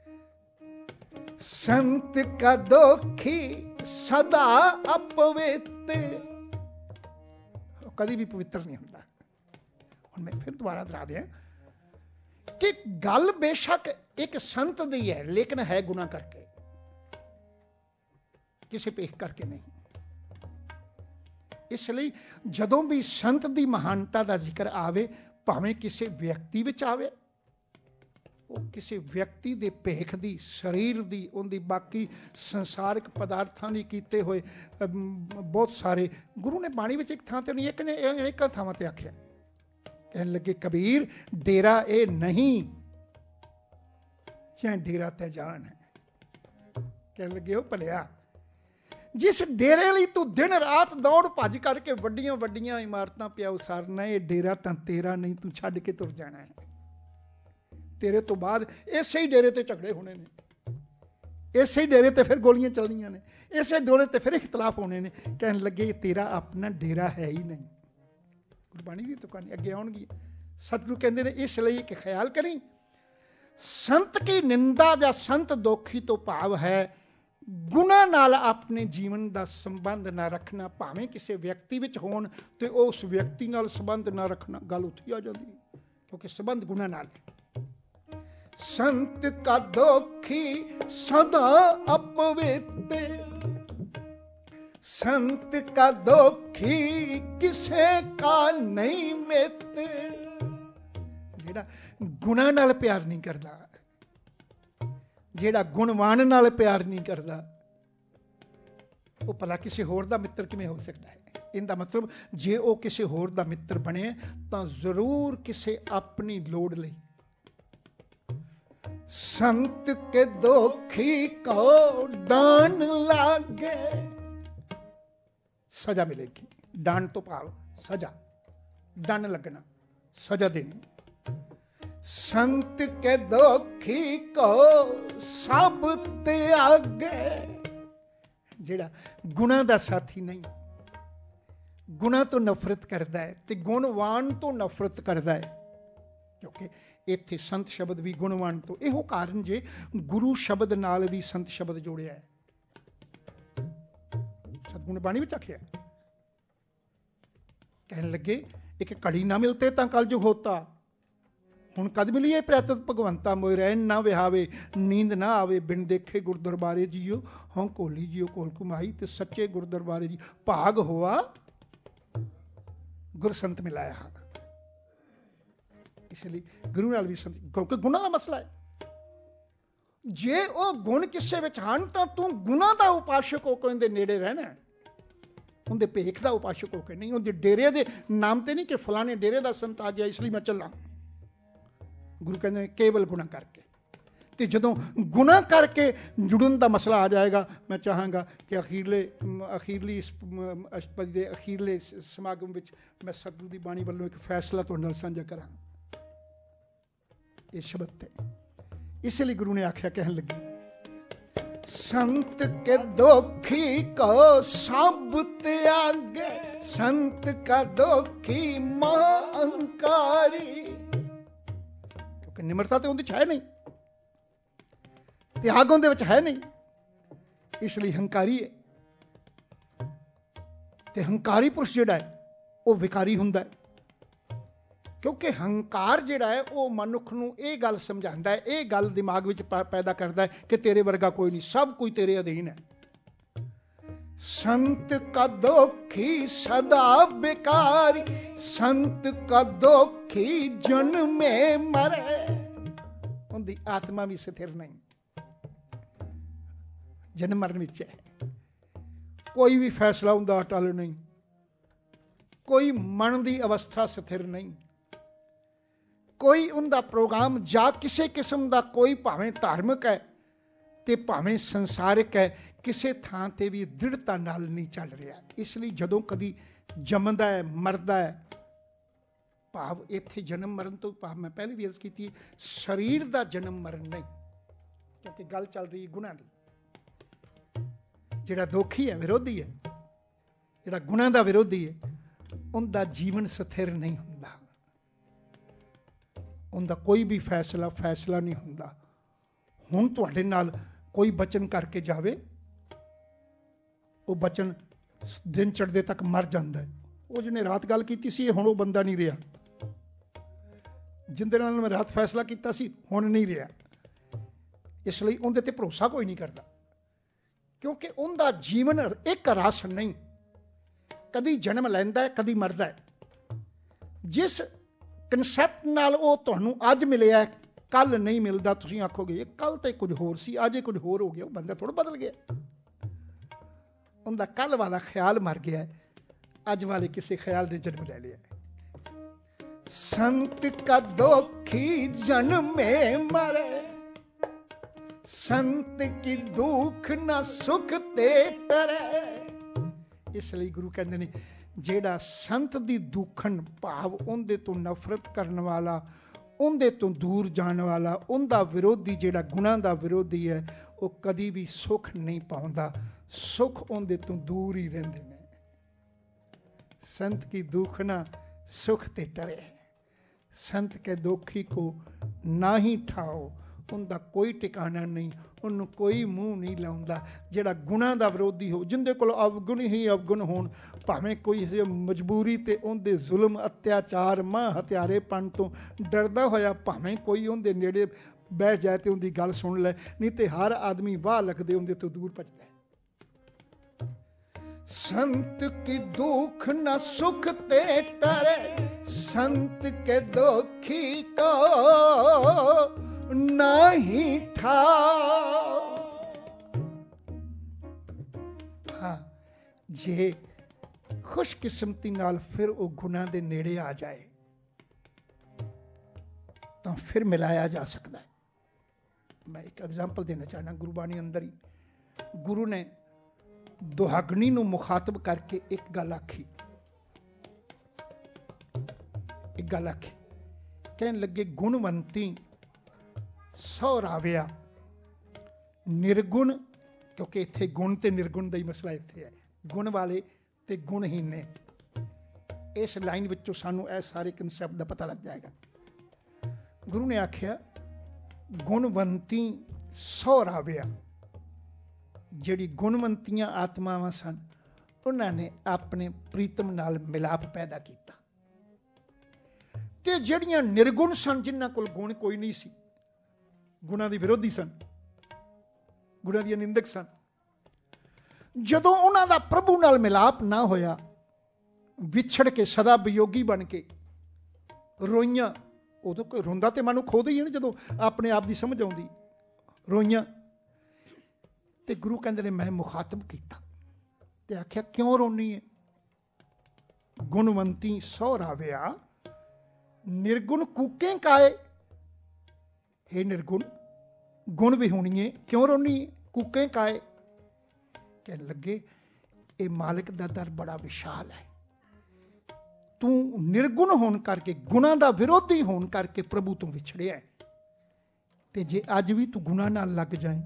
ਸੰਤ ਕਾ ਦੋਖੀ ਸਦਾ ਅਪਵਿੱਤ, ਕਦੀ ਵੀ ਪਵਿੱਤਰ ਨਹੀਂ ਹੁੰਦਾ। ਹੁਣ ਮੈਂ ਫਿਰ ਦੁਬਾਰਾ ਦੁਹਰਾ ਦਿਆਂ ਕਿ ਗੱਲ ਬੇਸ਼ੱਕ ਇੱਕ ਸੰਤ ਦੀ ਹੈ, ਲੇਕਿਨ ਹੈ ਗੁਨਾਹ ਕਰਕੇ, ਕਿਸੇ ਭੇਖ ਕਰਕੇ ਨਹੀਂ। ਇਸ ਲਈ ਜਦੋਂ ਵੀ ਸੰਤ ਦੀ ਮਹਾਨਤਾ ਦਾ ਜ਼ਿਕਰ ਆਵੇ, ਭਾਵੇਂ ਕਿਸੇ ਵਿਅਕਤੀ ਵਿੱਚ ਆਵੇ, ਉਹ ਕਿਸੇ ਵਿਅਕਤੀ ਦੇ ਭੇਖ ਦੀ, ਸਰੀਰ ਦੀ, ਉਹਦੀ ਬਾਕੀ ਸੰਸਾਰਿਕ ਪਦਾਰਥਾਂ ਦੀ ਕੀਤੇ ਹੋਏ ਬਹੁਤ ਸਾਰੇ, ਗੁਰੂ ਨੇ ਬਾਣੀ ਵਿੱਚ ਇੱਕ ਥਾਂ ਤੇ ਨਹੀਂ, ਇੱਕ ਥਾਵਾਂ ਤੇ ਆਖਿਆ। ਕਹਿਣ ਲੱਗੇ ਕਬੀਰ ਡੇਰਾ ਇਹ ਨਹੀਂ, ਚਾਹੇ ਡੇਰਾ ਤੇ ਜਾਣ ਹੈ। ਕਹਿਣ ਲੱਗੇ ਉਹ ਭਲਿਆ, ਜਿਸ ਡੇਰੇ ਲਈ ਤੂੰ ਦਿਨ ਰਾਤ ਦੌੜ ਭੱਜ ਕਰਕੇ ਵੱਡੀਆਂ ਵੱਡੀਆਂ ਇਮਾਰਤਾਂ ਪਿਆ ਉਸਾਰਨਾ, ਇਹ ਡੇਰਾ ਤਾਂ ਤੇਰਾ ਨਹੀਂ, ਤੂੰ ਛੱਡ ਕੇ ਤੁਰ ਜਾਣਾ ਹੈ। ਤੇਰੇ ਤੋਂ ਬਾਅਦ ਇਸੇ ਹੀ ਡੇਰੇ ਤੇ ਝਗੜੇ ਹੋਣੇ ਨੇ, ਇਸੇ ਹੀ ਡੇਰੇ ਤੇ ਫਿਰ ਗੋਲੀਆਂ ਚੱਲਣੀਆਂ ਨੇ, ਇਸੇ ਡੇਰੇ ਤੇ ਫਿਰ ਇਖਤਲਾਫ ਹੋਣੇ ਨੇ। ਕਹਿਣ ਲੱਗੇ ਤੇਰਾ ਆਪਣਾ ਡੇਰਾ ਹੈ ਹੀ ਨਹੀਂ। ਗੁਰਬਾਣੀ ਦੀ ਤੁਕਾਂ ਅੱਗੇ ਆਉਣਗੀ। ਸਤਿਗੁਰੂ ਕਹਿੰਦੇ ਨੇ ਇਸ ਲਈ ਇੱਕ ਖਿਆਲ ਕਰੀ, ਸੰਤ ਕੀ ਨਿੰਦਾ ਜਾਂ ਸੰਤ ਦੋਖੀ ਤੋਂ ਭਾਵ ਹੈ ਗੁਨਾਹ ਨਾਲ ਆਪਣੇ ਜੀਵਨ ਦਾ ਸੰਬੰਧ ਨਾ ਰੱਖਣਾ, ਭਾਵੇਂ ਕਿਸੇ ਵਿਅਕਤੀ ਵਿੱਚ ਹੋਣ ਤੇ ਉਸ ਵਿਅਕਤੀ ਨਾਲ ਸੰਬੰਧ ਨਾ ਰੱਖਣਾ। ਗੱਲ ਉੱਥੇ ਆ ਜਾਂਦੀ ਹੈ, ਕਿਉਂਕਿ ਸੰਬੰਧ ਗੁਨਾਹ ਨਾਲ। ਸੰਤ ਕਾ ਦੋਖੀ ਸਦਾ ਅਪਵਿੱਤ, ਸੰਤ ਕਾ ਦੋਖੀ ਕਿਸੇ ਕਾ ਨਹੀਂ ਮਿੱਤ। ਜਿਹੜਾ ਗੁਨਾਹ ਨਾਲ ਪਿਆਰ ਨਹੀਂ ਕਰਦਾ, ਜਿਹੜਾ ਗੁਣਵਾਨ ਨਾਲ ਪਿਆਰ ਨਹੀਂ ਕਰਦਾ, ਉਹ ਭਲਾ ਕਿਸੇ ਹੋਰ ਦਾ ਮਿੱਤਰ ਕਿਵੇਂ ਹੋ ਸਕਦਾ ਹੈ? ਇਹਦਾ ਮਤਲਬ ਜੇ ਉਹ ਕਿਸੇ ਹੋਰ ਦਾ ਮਿੱਤਰ ਬਣੇ ਤਾਂ ਜ਼ਰੂਰ ਕਿਸੇ ਆਪਣੀ ਲੋੜ ਲਈ। ਸੰਤ ਕੇ ਦੋਖੀ ਕੋ ਡਾਨ ਲਾਗੇ, ਸਜ਼ਾ ਮਿਲੇਗੀ। ਡੰਡ ਤੋਂ ਭਾਵ ਸਜ਼ਾ, ਦੰਡ ਲੱਗਣਾ, ਸਜ਼ਾ ਦੇਣੀ। ਸੰਤ ਕੇ ਦੋਖੀ ਕੋ ਸਭ ਤਿਆਗੇ, ਜਿਹੜਾ ਗੁਣਾਂ ਦਾ ਸਾਥੀ ਨਹੀਂ, ਗੁਣਾਂ ਤੋਂ ਨਫ਼ਰਤ ਕਰਦਾ ਹੈ ਤੇ ਗੁਣਵਾਨ ਤੋਂ ਨਫ਼ਰਤ ਕਰਦਾ ਹੈ। ਕਿਉਂਕਿ ਇੱਥੇ ਸੰਤ ਸ਼ਬਦ ਵੀ ਗੁਣਵਾਨ ਤੋਂ, ਇਹੋ ਕਾਰਨ ਜੇ ਗੁਰੂ ਸ਼ਬਦ ਨਾਲ ਵੀ ਸੰਤ ਸ਼ਬਦ ਜੋੜਿਆ ਹੈ। ਸਤਿਗੁਰੂ ਬਾਣੀ ਵਿੱਚ ਆਖਿਆ, ਕਹਿਣ ਲੱਗੇ ਇੱਕ ਘੜੀ ਨਾ ਮਿਲਤੇ ਤਾਂ ਕਲਯੁਗ ਹੋਤਾ, ਹੁਣ ਕਦ ਮਿਲੀਏ ਪ੍ਰਤਿਤ ਭਗਵੰਤਾ, ਮੋਇ ਰਹਿਣ ਨਾ ਵਿਹਾਵੇ, ਨੀਂਦ ਨਾ ਆਵੇ, ਬਿਨ ਦੇਖੇ ਗੁਰ ਦਰਬਾਰੇ ਜੀਓ, ਹਉ ਕੋਲੀ ਜੀਓ ਕੋਲ ਕੁਮਾਈ, ਤੇ ਸੱਚੇ ਗੁਰ ਦਰਬਾਰੇ ਜੀ ਭਾਗ ਹੋਆ ਗੁਰ ਸੰਤ ਮਿਲਾਇਆ। ਇਸ ਲਈ ਗੁਰੂ ਨਾਲ ਵੀ ਸੰਤ, ਕਿਉਂਕਿ ਗੁਣਾਂ ਦਾ ਮਸਲਾ ਹੈ। ਜੇ ਉਹ ਗੁਣ ਕਿਸੇ ਵਿੱਚ ਹਨ ਤਾਂ ਤੂੰ ਗੁਣਾਂ ਦਾ ਉਪਾਸ਼ਕ ਹੋ ਕੇ ਉਹਦੇ ਨੇੜੇ ਰਹਿਣਾ, ਉਹਦੇ ਭੇਖ ਦਾ ਉਪਾਸ਼ਕ ਹੋ ਕੇ ਨਹੀਂ, ਉਹਦੇ ਡੇਰੇ ਦੇ ਨਾਮ ਤੇ ਨਹੀਂ ਕਿ ਫਲਾਣੇ ਡੇਰੇ ਦਾ ਸੰਤ ਆ ਗਿਆ ਇਸ ਲਈ ਮੈਂ ਚੱਲਾਂ। ਗੁਰੂ ਕਹਿੰਦੇ ਨੇ ਕੇਵਲ ਗੁਣਾ ਕਰਕੇ। ਤੇ ਜਦੋਂ ਗੁਣਾ ਕਰਕੇ ਜੁੜਨ ਦਾ ਮਸਲਾ ਆ ਜਾਏਗਾ, ਮੈਂ ਚਾਹਾਂਗਾ ਕਿ ਅਖੀਰਲੀ ਅਸ਼ਟਪਦੀ ਦੇ ਅਖੀਰਲੇ ਸਮਾਗਮ ਵਿੱਚ ਮੈਂ ਸਤਿਗੁਰੂ ਦੀ ਬਾਣੀ ਵੱਲੋਂ ਇੱਕ ਫੈਸਲਾ ਤੁਹਾਡੇ ਨਾਲ ਸਾਂਝਾ ਕਰਾਂ ਇਸ ਸ਼ਬਦ ਤੇ। ਇਸ ਲਈ ਗੁਰੂ ਨੇ ਆਖਿਆ, ਕਹਿਣ ਲੱਗੇ, ਸੰਤ ਕੇ ਦੋਖੀ ਕੋ ਸਭ ਤਿਆਗੇ, ਸੰਤ ਕਾ ਦੋਖੀ ਮਹਾ ਅਹੰਕਾਰੀ। ਕਿਉਂਕਿ ਨਿਮਰਤਾ ਤੇ ਉਹਦੇ ਚ ਹੈ ਨਹੀਂ, ਤਿਆਗ ਉਹਦੇ ਵਿੱਚ ਹੈ ਨਹੀਂ, ਇਸ ਲਈ ਹੰਕਾਰੀ ਹੈ। ਤੇ ਹੰਕਾਰੀ ਪੁਰਸ਼ ਜਿਹੜਾ ਹੈ ਉਹ ਵਿਕਾਰੀ ਹੁੰਦਾ ਹੈ। ਕਿਉਂਕਿ ਹੰਕਾਰ ਜਿਹੜਾ ਹੈ ਉਹ ਮਨੁੱਖ ਨੂੰ ਇਹ ਗੱਲ ਸਮਝਾਉਂਦਾ ਹੈ, ਇਹ ਗੱਲ ਦਿਮਾਗ ਵਿੱਚ ਪੈਦਾ ਕਰਦਾ ਹੈ ਕਿ ਤੇਰੇ ਵਰਗਾ ਕੋਈ ਨਹੀਂ, ਸਭ ਕੋਈ ਤੇਰੇ ਅਧੀਨ ਹੈ। ਸੰਤ ਕਾ ਦੋਖੀ ਸਦਾ ਬਿਕਾਰੀ, ਸੰਤ ਕਾ ਦੋਖੀ ਜਨਮੇ ਮਰੇ। ਉਹਦੀ ਆਤਮਾ ਵੀ ਸਥਿਰ ਨਹੀਂ, ਜਨਮ ਮਰਨ ਵਿੱਚ ਹੈ। ਕੋਈ ਵੀ ਫੈਸਲਾ ਹੁੰਦਾ ਅਟਲ ਨਹੀਂ, ਕੋਈ ਮਨ ਦੀ ਅਵਸਥਾ ਸਥਿਰ ਨਹੀਂ, ਕੋਈ ਉਹਦਾ ਪ੍ਰੋਗਰਾਮ ਜਾਂ ਕਿਸੇ ਕਿਸਮ ਦਾ, ਕੋਈ ਭਾਵੇਂ ਧਾਰਮਿਕ ਹੈ ਤੇ ਭਾਵੇਂ ਸੰਸਾਰਿਕ ਹੈ, ਕਿਸੇ ਥਾਂ ਤੇ ਵੀ ਦ੍ਰਿੜਤਾ ਨਾਲ ਨਹੀਂ ਚੱਲ ਰਿਹਾ। ਇਸ ਲਈ ਜਦੋਂ ਕਦੀ ਜੰਮਦਾ ਹੈ, ਮਰਦਾ ਹੈ, ਭਾਵ ਇੱਥੇ ਜਨਮ ਮਰਨ ਤੋਂ ਭਾਵ ਮੈਂ ਪਹਿਲੇ ਵੀ ਅਰਜ਼ ਕੀਤੀ, ਸਰੀਰ ਦਾ ਜਨਮ ਮਰਨ ਨਹੀਂ, ਕਿਉਂਕਿ ਗੱਲ ਚੱਲ ਰਹੀ ਗੁਣਾਂ ਦੀ। ਜਿਹੜਾ ਦੋਖੀ ਹੈ, ਵਿਰੋਧੀ ਹੈ, ਜਿਹੜਾ ਗੁਣਾਂ ਦਾ ਵਿਰੋਧੀ ਹੈ, ਉਹਦਾ ਜੀਵਨ ਸਥਿਰ ਨਹੀਂ ਹੁੰਦਾ, ਉਹਦਾ ਕੋਈ ਵੀ ਫੈਸਲਾ ਨਹੀਂ ਹੁੰਦਾ। ਹੁਣ ਤੁਹਾਡੇ ਨਾਲ ਕੋਈ ਬਚਨ ਕਰਕੇ ਜਾਵੇ, ਉਹ ਬਚਨ ਦਿਨ ਚੜ੍ਹਦੇ ਤੱਕ ਮਰ ਜਾਂਦਾ ਹੈ। ਉਹ ਜਿਹਨੇ ਰਾਤ ਗੱਲ ਕੀਤੀ ਸੀ, ਹੁਣ ਉਹ ਬੰਦਾ ਨਹੀਂ ਰਿਹਾ। ਜਿੰਦੇ ਨਾਲ ਮੈਂ ਰਾਤ ਫੈਸਲਾ ਕੀਤਾ ਸੀ, ਹੁਣ ਨਹੀਂ ਰਿਹਾ। ਇਸ ਲਈ ਉਹਦੇ ਤੇ ਭਰੋਸਾ ਕੋਈ ਨਹੀਂ ਕਰਦਾ, ਕਿਉਂਕਿ ਉਹਦਾ ਜੀਵਨ ਇੱਕ ਰਸ ਨਹੀਂ, ਕਦੀ ਜਨਮ ਲੈਂਦਾ ਹੈ, ਕਦੀ ਮਰਦਾ ਹੈ। ਜਿਸ ਕਨਸੈਪਟ ਨਾਲ ਉਹ ਤੁਹਾਨੂੰ ਅੱਜ ਮਿਲਿਆ, ਕੱਲ ਨਹੀਂ ਮਿਲਦਾ। ਤੁਸੀਂ ਆਖੋਗੇ ਕੱਲ ਤੇ ਕੁਝ ਹੋਰ ਸੀ, ਅੱਜ ਕੁਝ ਹੋਰ ਹੋ ਗਿਆ। ਉਹ ਬੰਦਾ ਥੋੜਾ ਬਦਲ ਗਿਆ, ਉਹਦਾ ਕੱਲ ਵਾਲਾ ਖਿਆਲ ਮਰ ਗਿਆ, ਅੱਜ ਵਾਲੇ ਕਿਸੇ ਖਿਆਲ ਨੇ ਜਨਮ ਲੈ ਲਿਆ। ਸੰਤ ਕਾ ਦੋਖੀ ਜਨਮੇ ਮਰੇ, ਸੰਤ ਕੀ ਦੁੱਖ ਨਾ ਸੁਖ ਤੇ ਟਰੇ। ਇਸ ਲਈ ਗੁਰੂ ਕਹਿੰਦੇ ਨੇ, ਜਿਹੜਾ ਸੰਤ ਦੀ ਦੁੱਖਣ ਭਾਵ ਉਹਦੇ ਤੋਂ ਨਫ਼ਰਤ ਕਰਨ ਵਾਲਾ, ਉਹਦੇ ਤੋਂ ਦੂਰ ਜਾਣ ਵਾਲਾ, ਉਹਦਾ ਵਿਰੋਧੀ, ਜਿਹੜਾ ਗੁਣਾਂ ਦਾ ਵਿਰੋਧੀ ਹੈ, ਉਹ ਕਦੀ ਵੀ ਸੁੱਖ ਨਹੀਂ ਪਾਉਂਦਾ। ਸੁੱਖ ਉਹਦੇ ਤੋਂ ਦੂਰ ਹੀ ਰਹਿੰਦੇ ਨੇ। ਸੰਤ ਕੀ ਦੁੱਖਣਾ ਸੁਖ ਤੇ ਟਰੇ, ਸੰਤ ਕੇ ਦੋਖੀ ਕੋ ਨਾ ਹੀ ਠਾਓ। ਉਹਦਾ ਕੋਈ ਟਿਕਾਣਾ ਨਹੀਂ, ਉਹਨੂੰ ਕੋਈ ਮੂੰਹ ਨਹੀਂ ਲਾਉਂਦਾ। ਜਿਹੜਾ ਗੁਣਾਂ ਦਾ ਵਿਰੋਧੀ ਹੋ, ਜਿਹਦੇ ਕੋਲ ਅਵਗੁਣ ਹੀ ਅਵਗੁਣ ਹੋਣ, ਭਾਵੇਂ ਕੋਈ ਮਜਬੂਰੀ ਤੇ ਉਹਦੇ ਜ਼ੁਲਮ, ਅਤਿਆਚਾਰ, ਮਾਂ ਹਥਿਆਰੇਪਣ ਤੋਂ ਡਰਦਾ ਹੋਇਆ ਭਾਵੇਂ ਕੋਈ ਉਹਦੇ ਨੇੜੇ ਬੈਠ ਜਾਏ ਤੇ ਉਹਦੀ ਗੱਲ ਸੁਣ ਲੈ, ਨਹੀਂ ਤੇ ਹਰ ਆਦਮੀ ਵਾਹ ਲੱਗਦੇ ਉਹਦੇ ਤੋਂ ਦੂਰ ਭੱਜਦਾ। ਸੰਤ ਕੀ ਦੁੱਖ ਨਾ ਸੁਖ ਤੇ ਟਰੇ, ਸੰਤ ਕੇ ਦੋਖੀ ਕੋ ਨਹੀਂ ਠਾਓ। ਹਾਂ, ਜੇ ਖੁਸ਼ਕਿਸਮਤੀ ਨਾਲ ਫਿਰ ਉਹ ਗੁਨਾਹ ਦੇ ਨੇੜੇ ਆ ਜਾਏ ਤਾਂ ਫਿਰ ਮਿਲਾਇਆ ਜਾ ਸਕਦਾ ਹੈ। ਮੈਂ ਇੱਕ ਐਗਜ਼ਾਮਪਲ ਦੇਣਾ ਚਾਹਨਾ। ਗੁਰਬਾਣੀ ਅੰਦਰ ਹੀ ਗੁਰੂ ਨੇ ਦੁਹਾਗਣੀ ਨੂੰ ਮੁਖਾਤਬ ਕਰਕੇ ਇੱਕ ਗੱਲ ਆਖੀ। ਕਹਿਣ ਲੱਗੇ, ਗੁਣਵੰਤੀ ਸਹੁ ਰਾਵਿਆ ਨਿਰਗੁਣ, ਕਿਉਂਕਿ ਇੱਥੇ ਗੁਣ ਤੇ ਨਿਰਗੁਣ ਦਾ ਹੀ ਮਸਲਾ ਇੱਥੇ ਹੈ, ਗੁਣ ਵਾਲੇ ਤੇ ਗੁਣਹੀਨ ਨੇ। ਇਸ ਲਾਈਨ ਵਿੱਚੋਂ ਸਾਨੂੰ ਇਹ ਸਾਰੇ ਕਨਸੈਪਟ ਦਾ ਪਤਾ ਲੱਗ ਜਾਏਗਾ। ਗੁਰੂ ਨੇ ਆਖਿਆ, ਗੁਣਵੰਤੀ ਸਹੁ ਰਾਵਿਆ, ਜਿਹੜੀ ਗੁਣਵੰਤੀਆਂ ਆਤਮਾਵਾਂ ਸਨ, ਉਹਨਾਂ ਨੇ ਆਪਣੇ ਪ੍ਰੀਤਮ ਨਾਲ ਮਿਲਾਪ ਪੈਦਾ ਕੀਤਾ। ਤੇ ਜਿਹੜੀਆਂ ਨਿਰਗੁਣ ਸਨ, ਜਿਨ੍ਹਾਂ ਕੋਲ ਗੁਣ ਕੋਈ ਨਹੀਂ ਸੀ, ਗੁਣਾਂ ਦੀ ਵਿਰੋਧੀ ਸਨ, ਗੁਣਾਂ ਦੀਆਂ ਨਿੰਦਕ ਸਨ, ਜਦੋਂ ਉਹਨਾਂ ਦਾ ਪ੍ਰਭੂ ਨਾਲ ਮਿਲਾਪ ਨਾ ਹੋਇਆ, ਵਿਛੜ ਕੇ ਸਦਾ ਵਿਯੋਗੀ ਬਣ ਕੇ ਰੋਈਆਂ। ਉਦੋਂ ਕੋਈ ਰੋਂਦਾ ਤੇ ਮਨ ਖੋਦਾ ਹੀ ਹੈ ਨਾ, ਜਦੋਂ ਆਪਣੇ ਆਪ ਦੀ ਸਮਝ ਆਉਂਦੀ, ਰੋਈਆਂ। ਤੇ ਗੁਰੂ ਕਹਿੰਦੇ ਨੇ, ਮੈਂ ਮੁਖਾਤਬ ਕੀਤਾ ਤੇ ਆਖਿਆ, ਕਿਉਂ ਰੋਣੀ ਹੈ? ਗੁਣਵੰਤੀ ਸਹੁ ਰਾਵਿਆ ਨਿਰਗੁਣ ਕੂਕੇ ਕਾਏ। ਹੇ ਨਿਰਗੁਣ, ਗੁਣ ਵਿਹੂਣੀਏ, ਕਿਉਂ ਰੋਣੀ ਹੈ? ਕੂਕੇ ਕਾਏ। ਕਹਿਣ ਲੱਗੇ, ਇਹ ਮਾਲਿਕ ਦਾ ਦਰ ਬੜਾ ਵਿਸ਼ਾਲ ਹੈ। ਤੂੰ ਨਿਰਗੁਣ ਹੋਣ ਕਰਕੇ, ਗੁਣਾਂ ਦਾ ਵਿਰੋਧੀ ਹੋਣ ਕਰਕੇ ਪ੍ਰਭੂ ਤੋਂ ਵਿਛੜਿਆ। ਤੇ ਜੇ ਅੱਜ ਵੀ ਤੂੰ ਗੁਣਾਂ ਨਾਲ ਲੱਗ ਜਾਏ,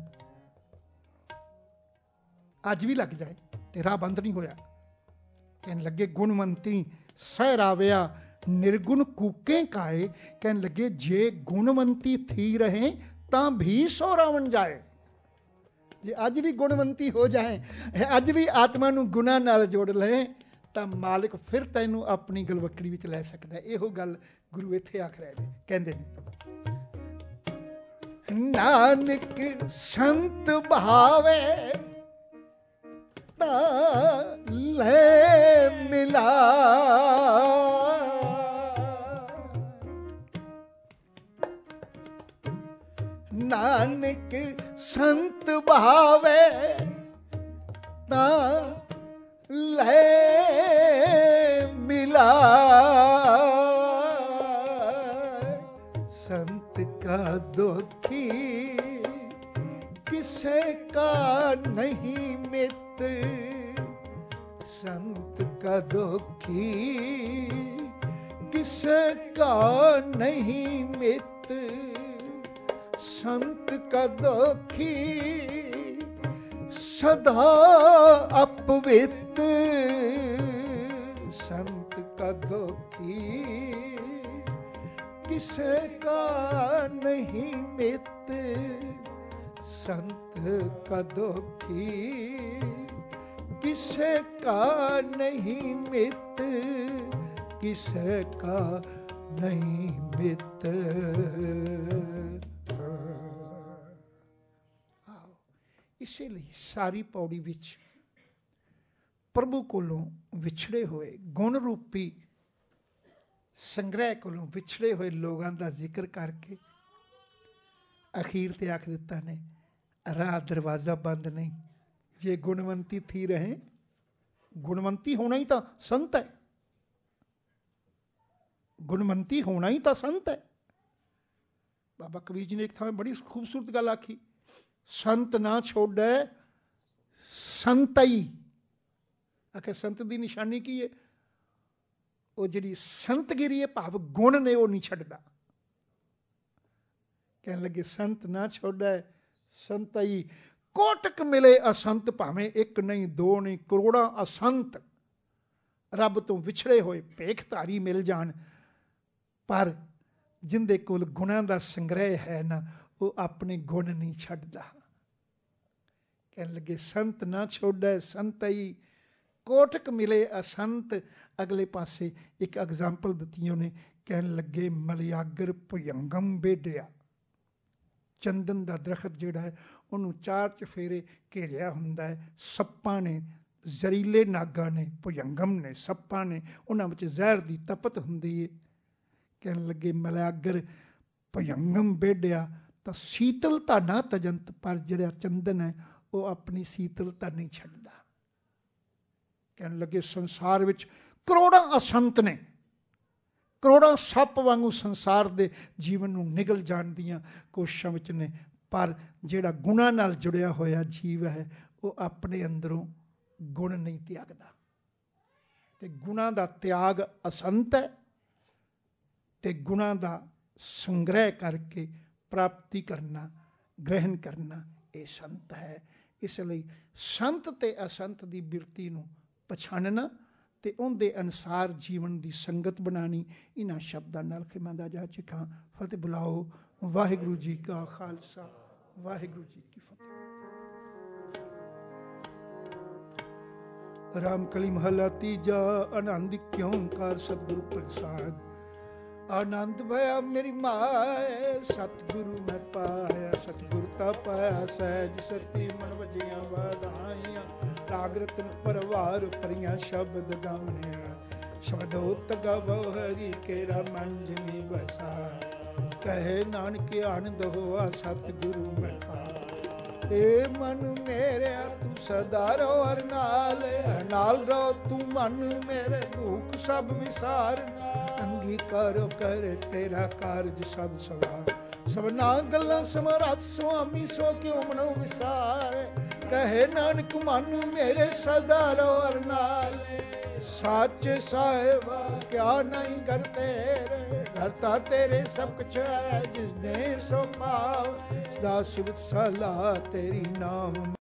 ਅੱਜ ਵੀ ਲੱਗ ਜਾਏ, ਤੇ ਰਾਹ ਬੰਦ ਨਹੀਂ ਹੋਇਆ। ਕਹਿਣ ਲੱਗੇ, ਗੁਣਵੰਤੀ ਸਹਿ ਰਾਵਿਆ ਨਿਰਗੁਣ ਕੂਕੇ ਕਾਏ। ਕਹਿਣ ਲੱਗੇ, ਜੇ ਗੁਣਵੰਤੀ ਥੀ ਰਹੇ ਤਾਂ ਵੀ ਸੋ ਰਾਵਣ ਜਾਏ। ਜੇ ਅੱਜ ਵੀ ਗੁਣਵੰਤੀ ਹੋ ਜਾਏ, ਅੱਜ ਵੀ ਆਤਮਾ ਨੂੰ ਗੁਣਾਂ ਨਾਲ ਜੋੜ ਲਏ, ਤਾਂ ਮਾਲਿਕ ਫਿਰ ਤੈਨੂੰ ਆਪਣੀ ਗਲਵੱਕੜੀ ਵਿੱਚ ਲੈ ਸਕਦਾ। ਇਹੋ ਗੱਲ ਗੁਰੂ ਇੱਥੇ ਆਖ ਰਹੇ ਨੇ। ਕਹਿੰਦੇ ਨੇ, ਨਾਨਕ ਸੰਤ ਭਾਵੇ ਤਾਂ ਲੈ ਮਿਲਾ। ਨਾਨਕ ਸੰਤ ਭਾਵੇ ਤਾਂ ਲੈ ਮਿਲਾ। संत का दुखी किसे का नहीं मित। संत का दुखी किसे का नहीं मित। संत का दुखी सदा अपवित। संत का दुखी किसे का नहीं मित। संत का दुखी किसे का नहीं मित। किसे का नहीं मित। ਇਸੇ ਲਈ ਸਾਰੀ ਪੌੜੀ ਵਿੱਚ ਪ੍ਰਭੂ ਕੋਲੋਂ ਵਿਛੜੇ ਹੋਏ ਗੁਣ ਰੂਪੀ ਸੰਗ੍ਰਹਿ ਕੋਲੋਂ ਵਿਛੜੇ ਹੋਏ ਲੋਕਾਂ ਦਾ ਜ਼ਿਕਰ ਕਰਕੇ ਅਖੀਰ ਤੇ ਆਖ ਦਿੱਤਾ ਨੇ, ਰਾਹ ਦਰਵਾਜ਼ਾ ਬੰਦ ਨਹੀਂ। ਜੇ ਗੁਣਵੰਤੀ ਥੀ ਰਹੇ, ਗੁਣਵੰਤੀ ਹੋਣਾ ਹੀ ਤਾਂ ਸੰਤ ਹੈ। ਗੁਣਵੰਤੀ ਹੋਣਾ ਹੀ ਤਾਂ ਸੰਤ ਹੈ। ਬਾਬਾ ਕਬੀਰ ਜੀ ਨੇ ਇੱਕ ਥਾਂ ਬੜੀ ਖੂਬਸੂਰਤ ਗੱਲ ਆਖੀ, ਸੰਤ ਨਾ ਛੋੜੈ ਸੰਤਈ। ਆਖਿਆ ਸੰਤ ਦੀ ਨਿਸ਼ਾਨੀ ਕੀ ਹੈ? ਉਹ ਜਿਹੜੀ ਸੰਤਗਿਰੀ ਹੈ, ਭਾਵ ਗੁਣ ਨੇ, ਉਹ ਨਹੀਂ ਛੱਡਦਾ। ਕਹਿਣ ਲੱਗੇ, ਸੰਤ ਨਾ ਛੋੜੈ ਸੰਤਈ। ਕੋਟਕ ਮਿਲੇ ਅਸੰਤ, ਭਾਵੇਂ ਇੱਕ ਨਹੀਂ ਦੋ ਨਹੀਂ ਕਰੋੜਾਂ ਅਸੰਤ ਰੱਬ ਤੋਂ ਵਿਛੜੇ ਹੋਏ ਭੇਖਧਾਰੀ ਮਿਲ ਜਾਣ, ਪਰ ਜਿੰਦੇ ਕੋਲ ਗੁਣਾਂ ਦਾ ਸੰਗ੍ਰਹਿ ਹੈ ਨਾ, ਉਹ ਆਪਣੇ ਗੁਣ ਨਹੀਂ ਛੱਡਦਾ। ਕਹਿਣ ਲੱਗੇ, ਸੰਤ ਨਾ ਛੋੜੈ ਸੰਤਈ, ਕੋਟਕ ਮਿਲੇ ਅਸੰਤ। ਅਗਲੇ ਪਾਸੇ ਇੱਕ ਐਗਜ਼ਾਮਪਲ ਦਿੱਤੀ ਉਹਨੇ। ਕਹਿਣ ਲੱਗੇ, ਮਲਿਆਗਰ ਭੁਯੰਗਮ ਬੇਡਿਆ। ਚੰਦਨ ਦਾ ਦਰਖਤ ਜਿਹੜਾ ਹੈ, ਉਹਨੂੰ ਚਾਰ ਚਫੇਰੇ ਘੇਰਿਆ ਹੁੰਦਾ ਹੈ, ਸੱਪਾਂ ਨੇ, ਜ਼ਹਿਰੀਲੇ ਨਾਗਾਂ ਨੇ, ਭੁਯੰਗਮ ਨੇ, ਸੱਪਾਂ ਨੇ, ਉਹਨਾਂ ਵਿੱਚ ਜ਼ਹਿਰ ਦੀ ਤਪਤ ਹੁੰਦੀ ਹੈ। ਕਹਿਣ ਲੱਗੇ, ਮਲਿਆਗਰ ਭੁਯੰਗਮ ਬੇਡਿਆ ਤਾਂ ਸੀਤਲਤਾ ਨਾ ਤਜੰਤ। ਪਰ ਜਿਹੜਾ ਚੰਦਨ ਹੈ, ਉਹ ਆਪਣੀ ਸੀਤਲਤਾ ਨਹੀਂ ਛੱਡਦਾ। ਕਹਿਣ ਲੱਗੇ, ਸੰਸਾਰ ਵਿੱਚ ਕਰੋੜਾਂ ਅਸੰਤ ਨੇ, ਕਰੋੜਾਂ ਸੱਪ ਵਾਂਗੂ ਸੰਸਾਰ ਦੇ ਜੀਵਨ ਨੂੰ ਨਿਗਲ ਜਾਣ ਦੀਆਂ ਕੋਸ਼ਿਸ਼ਾਂ ਵਿੱਚ ਨੇ, ਪਰ ਜਿਹੜਾ ਗੁਣਾਂ ਨਾਲ ਜੁੜਿਆ ਹੋਇਆ ਜੀਵ ਹੈ, ਉਹ ਆਪਣੇ ਅੰਦਰੋਂ ਗੁਣ ਨਹੀਂ ਤਿਆਗਦਾ। ਤੇ ਗੁਣਾਂ ਦਾ ਤਿਆਗ ਅਸੰਤ ਹੈ, ਤੇ ਗੁਣਾਂ ਦਾ ਸੰਗ੍ਰਹਿ ਕਰਕੇ ਪ੍ਰਾਪਤੀ ਕਰਨਾ, ਗ੍ਰਹਿਣ ਕਰਨਾ, ਇਹ ਸੰਤ ਹੈ। ਇਸ ਲਈ ਸੰਤ ਤੇ ਅਸੰਤ ਦੀ ਬਿਰਤੀ ਨੂੰ ਪਛਾਣਨਾ ਤੇ ਉਹਦੇ ਅਨੁਸਾਰ ਜੀਵਨ ਦੀ ਸੰਗਤ ਬਣਾਉਣੀ। ਇਹਨਾਂ ਸ਼ਬਦਾਂ ਨਾਲ ਖਿਮਾ ਦਾ ਜਾ ਚਿਖਾਂ। ਫਤਿਹ ਬੁਲਾਓ। ਵਾਹਿਗੁਰੂ ਜੀ ਕਾ ਖਾਲਸਾ, ਵਾਹਿਗੁਰੂ ਜੀ ਕੀ ਫਤਿਹ। ਰਾਮ ਕਲੀ ਮਹਲਾ ਤੀਜਾ। ਆਨੰਦ ਕਿਉਂ ਕਾਰ ਸਤਿਗੁਰੂ ਪ੍ਰਸਾਦ। ਆਨੰਦ ਭਇਆ ਮੇਰੀ ਮਾਏ, ਸਤਿਗੁਰੂ ਮੈਂ ਪਾਇਆ। ਸਤਿਗੁਰ ਤਾ ਪਾਇਆ ਸਹਿਜ ਸਤੀ, ਮਨ ਵਜੀਆਂ ਵਧਾਈਆਂ। ਰਾਗ ਰਤਨ ਪਰਵਾਰ ਭਰੀਆਂ ਸ਼ਬਦ ਗਾਵਣਿਆ। ਸ਼ਬਦੋਤ ਗਾਵੋ ਹਰੀ ਕੇਰਾ ਮਨ ਜਿਨੀ ਬਸਾ। ਕਹੇ ਨਾਨਕ ਆਨੰਦ ਹੋਆ ਸਤਿਗੁਰੂ ਮੈਂ ਪਾਇਆ। ਏ ਮਨ ਮੇਰਿਆ ਤੂੰ ਸਦਾ ਰਹੁ ਹਰ ਨਾਲ, ਨਾਲ ਰਹੋ ਤੂੰ ਮਨ ਮੇਰੇ, ਦੁੱਖ ਸਭ ਵਿਸਾਰ। ਅੰਗੀਕਾਰੋ ਕਰ ਤੇਰਾ ਕਾਰਜ ਸਭ ਸਵਾਰ। ਸਭਨਾ ਗੱਲਾਂ ਸਮਰੱਥ ਸੁਆਮੀ, ਸੋ ਕਿਉ ਮਨੋ ਵਿਸਾਰ। ਕਹੇ ਨਾਨਕ ਮਨ ਮੇਰੇ ਸਦਾ ਰਹੋ ਹਰ ਨਾਲ। ਸਾਚੇ ਸਾਹਿਬਾ ਕਿਆ ਨਹੀਂ ਕਰ ਤੇਰੇ, ਘਰ ਤਾਂ ਤੇਰੇ ਸਭ ਕੁਛ ਹੈ, ਜਿਸ ਨੇ ਸੋ ਪਾਵ। ਸਦਾ ਸਿਵਤ ਸਲਾਹ ਤੇਰੀ ਨਾਮ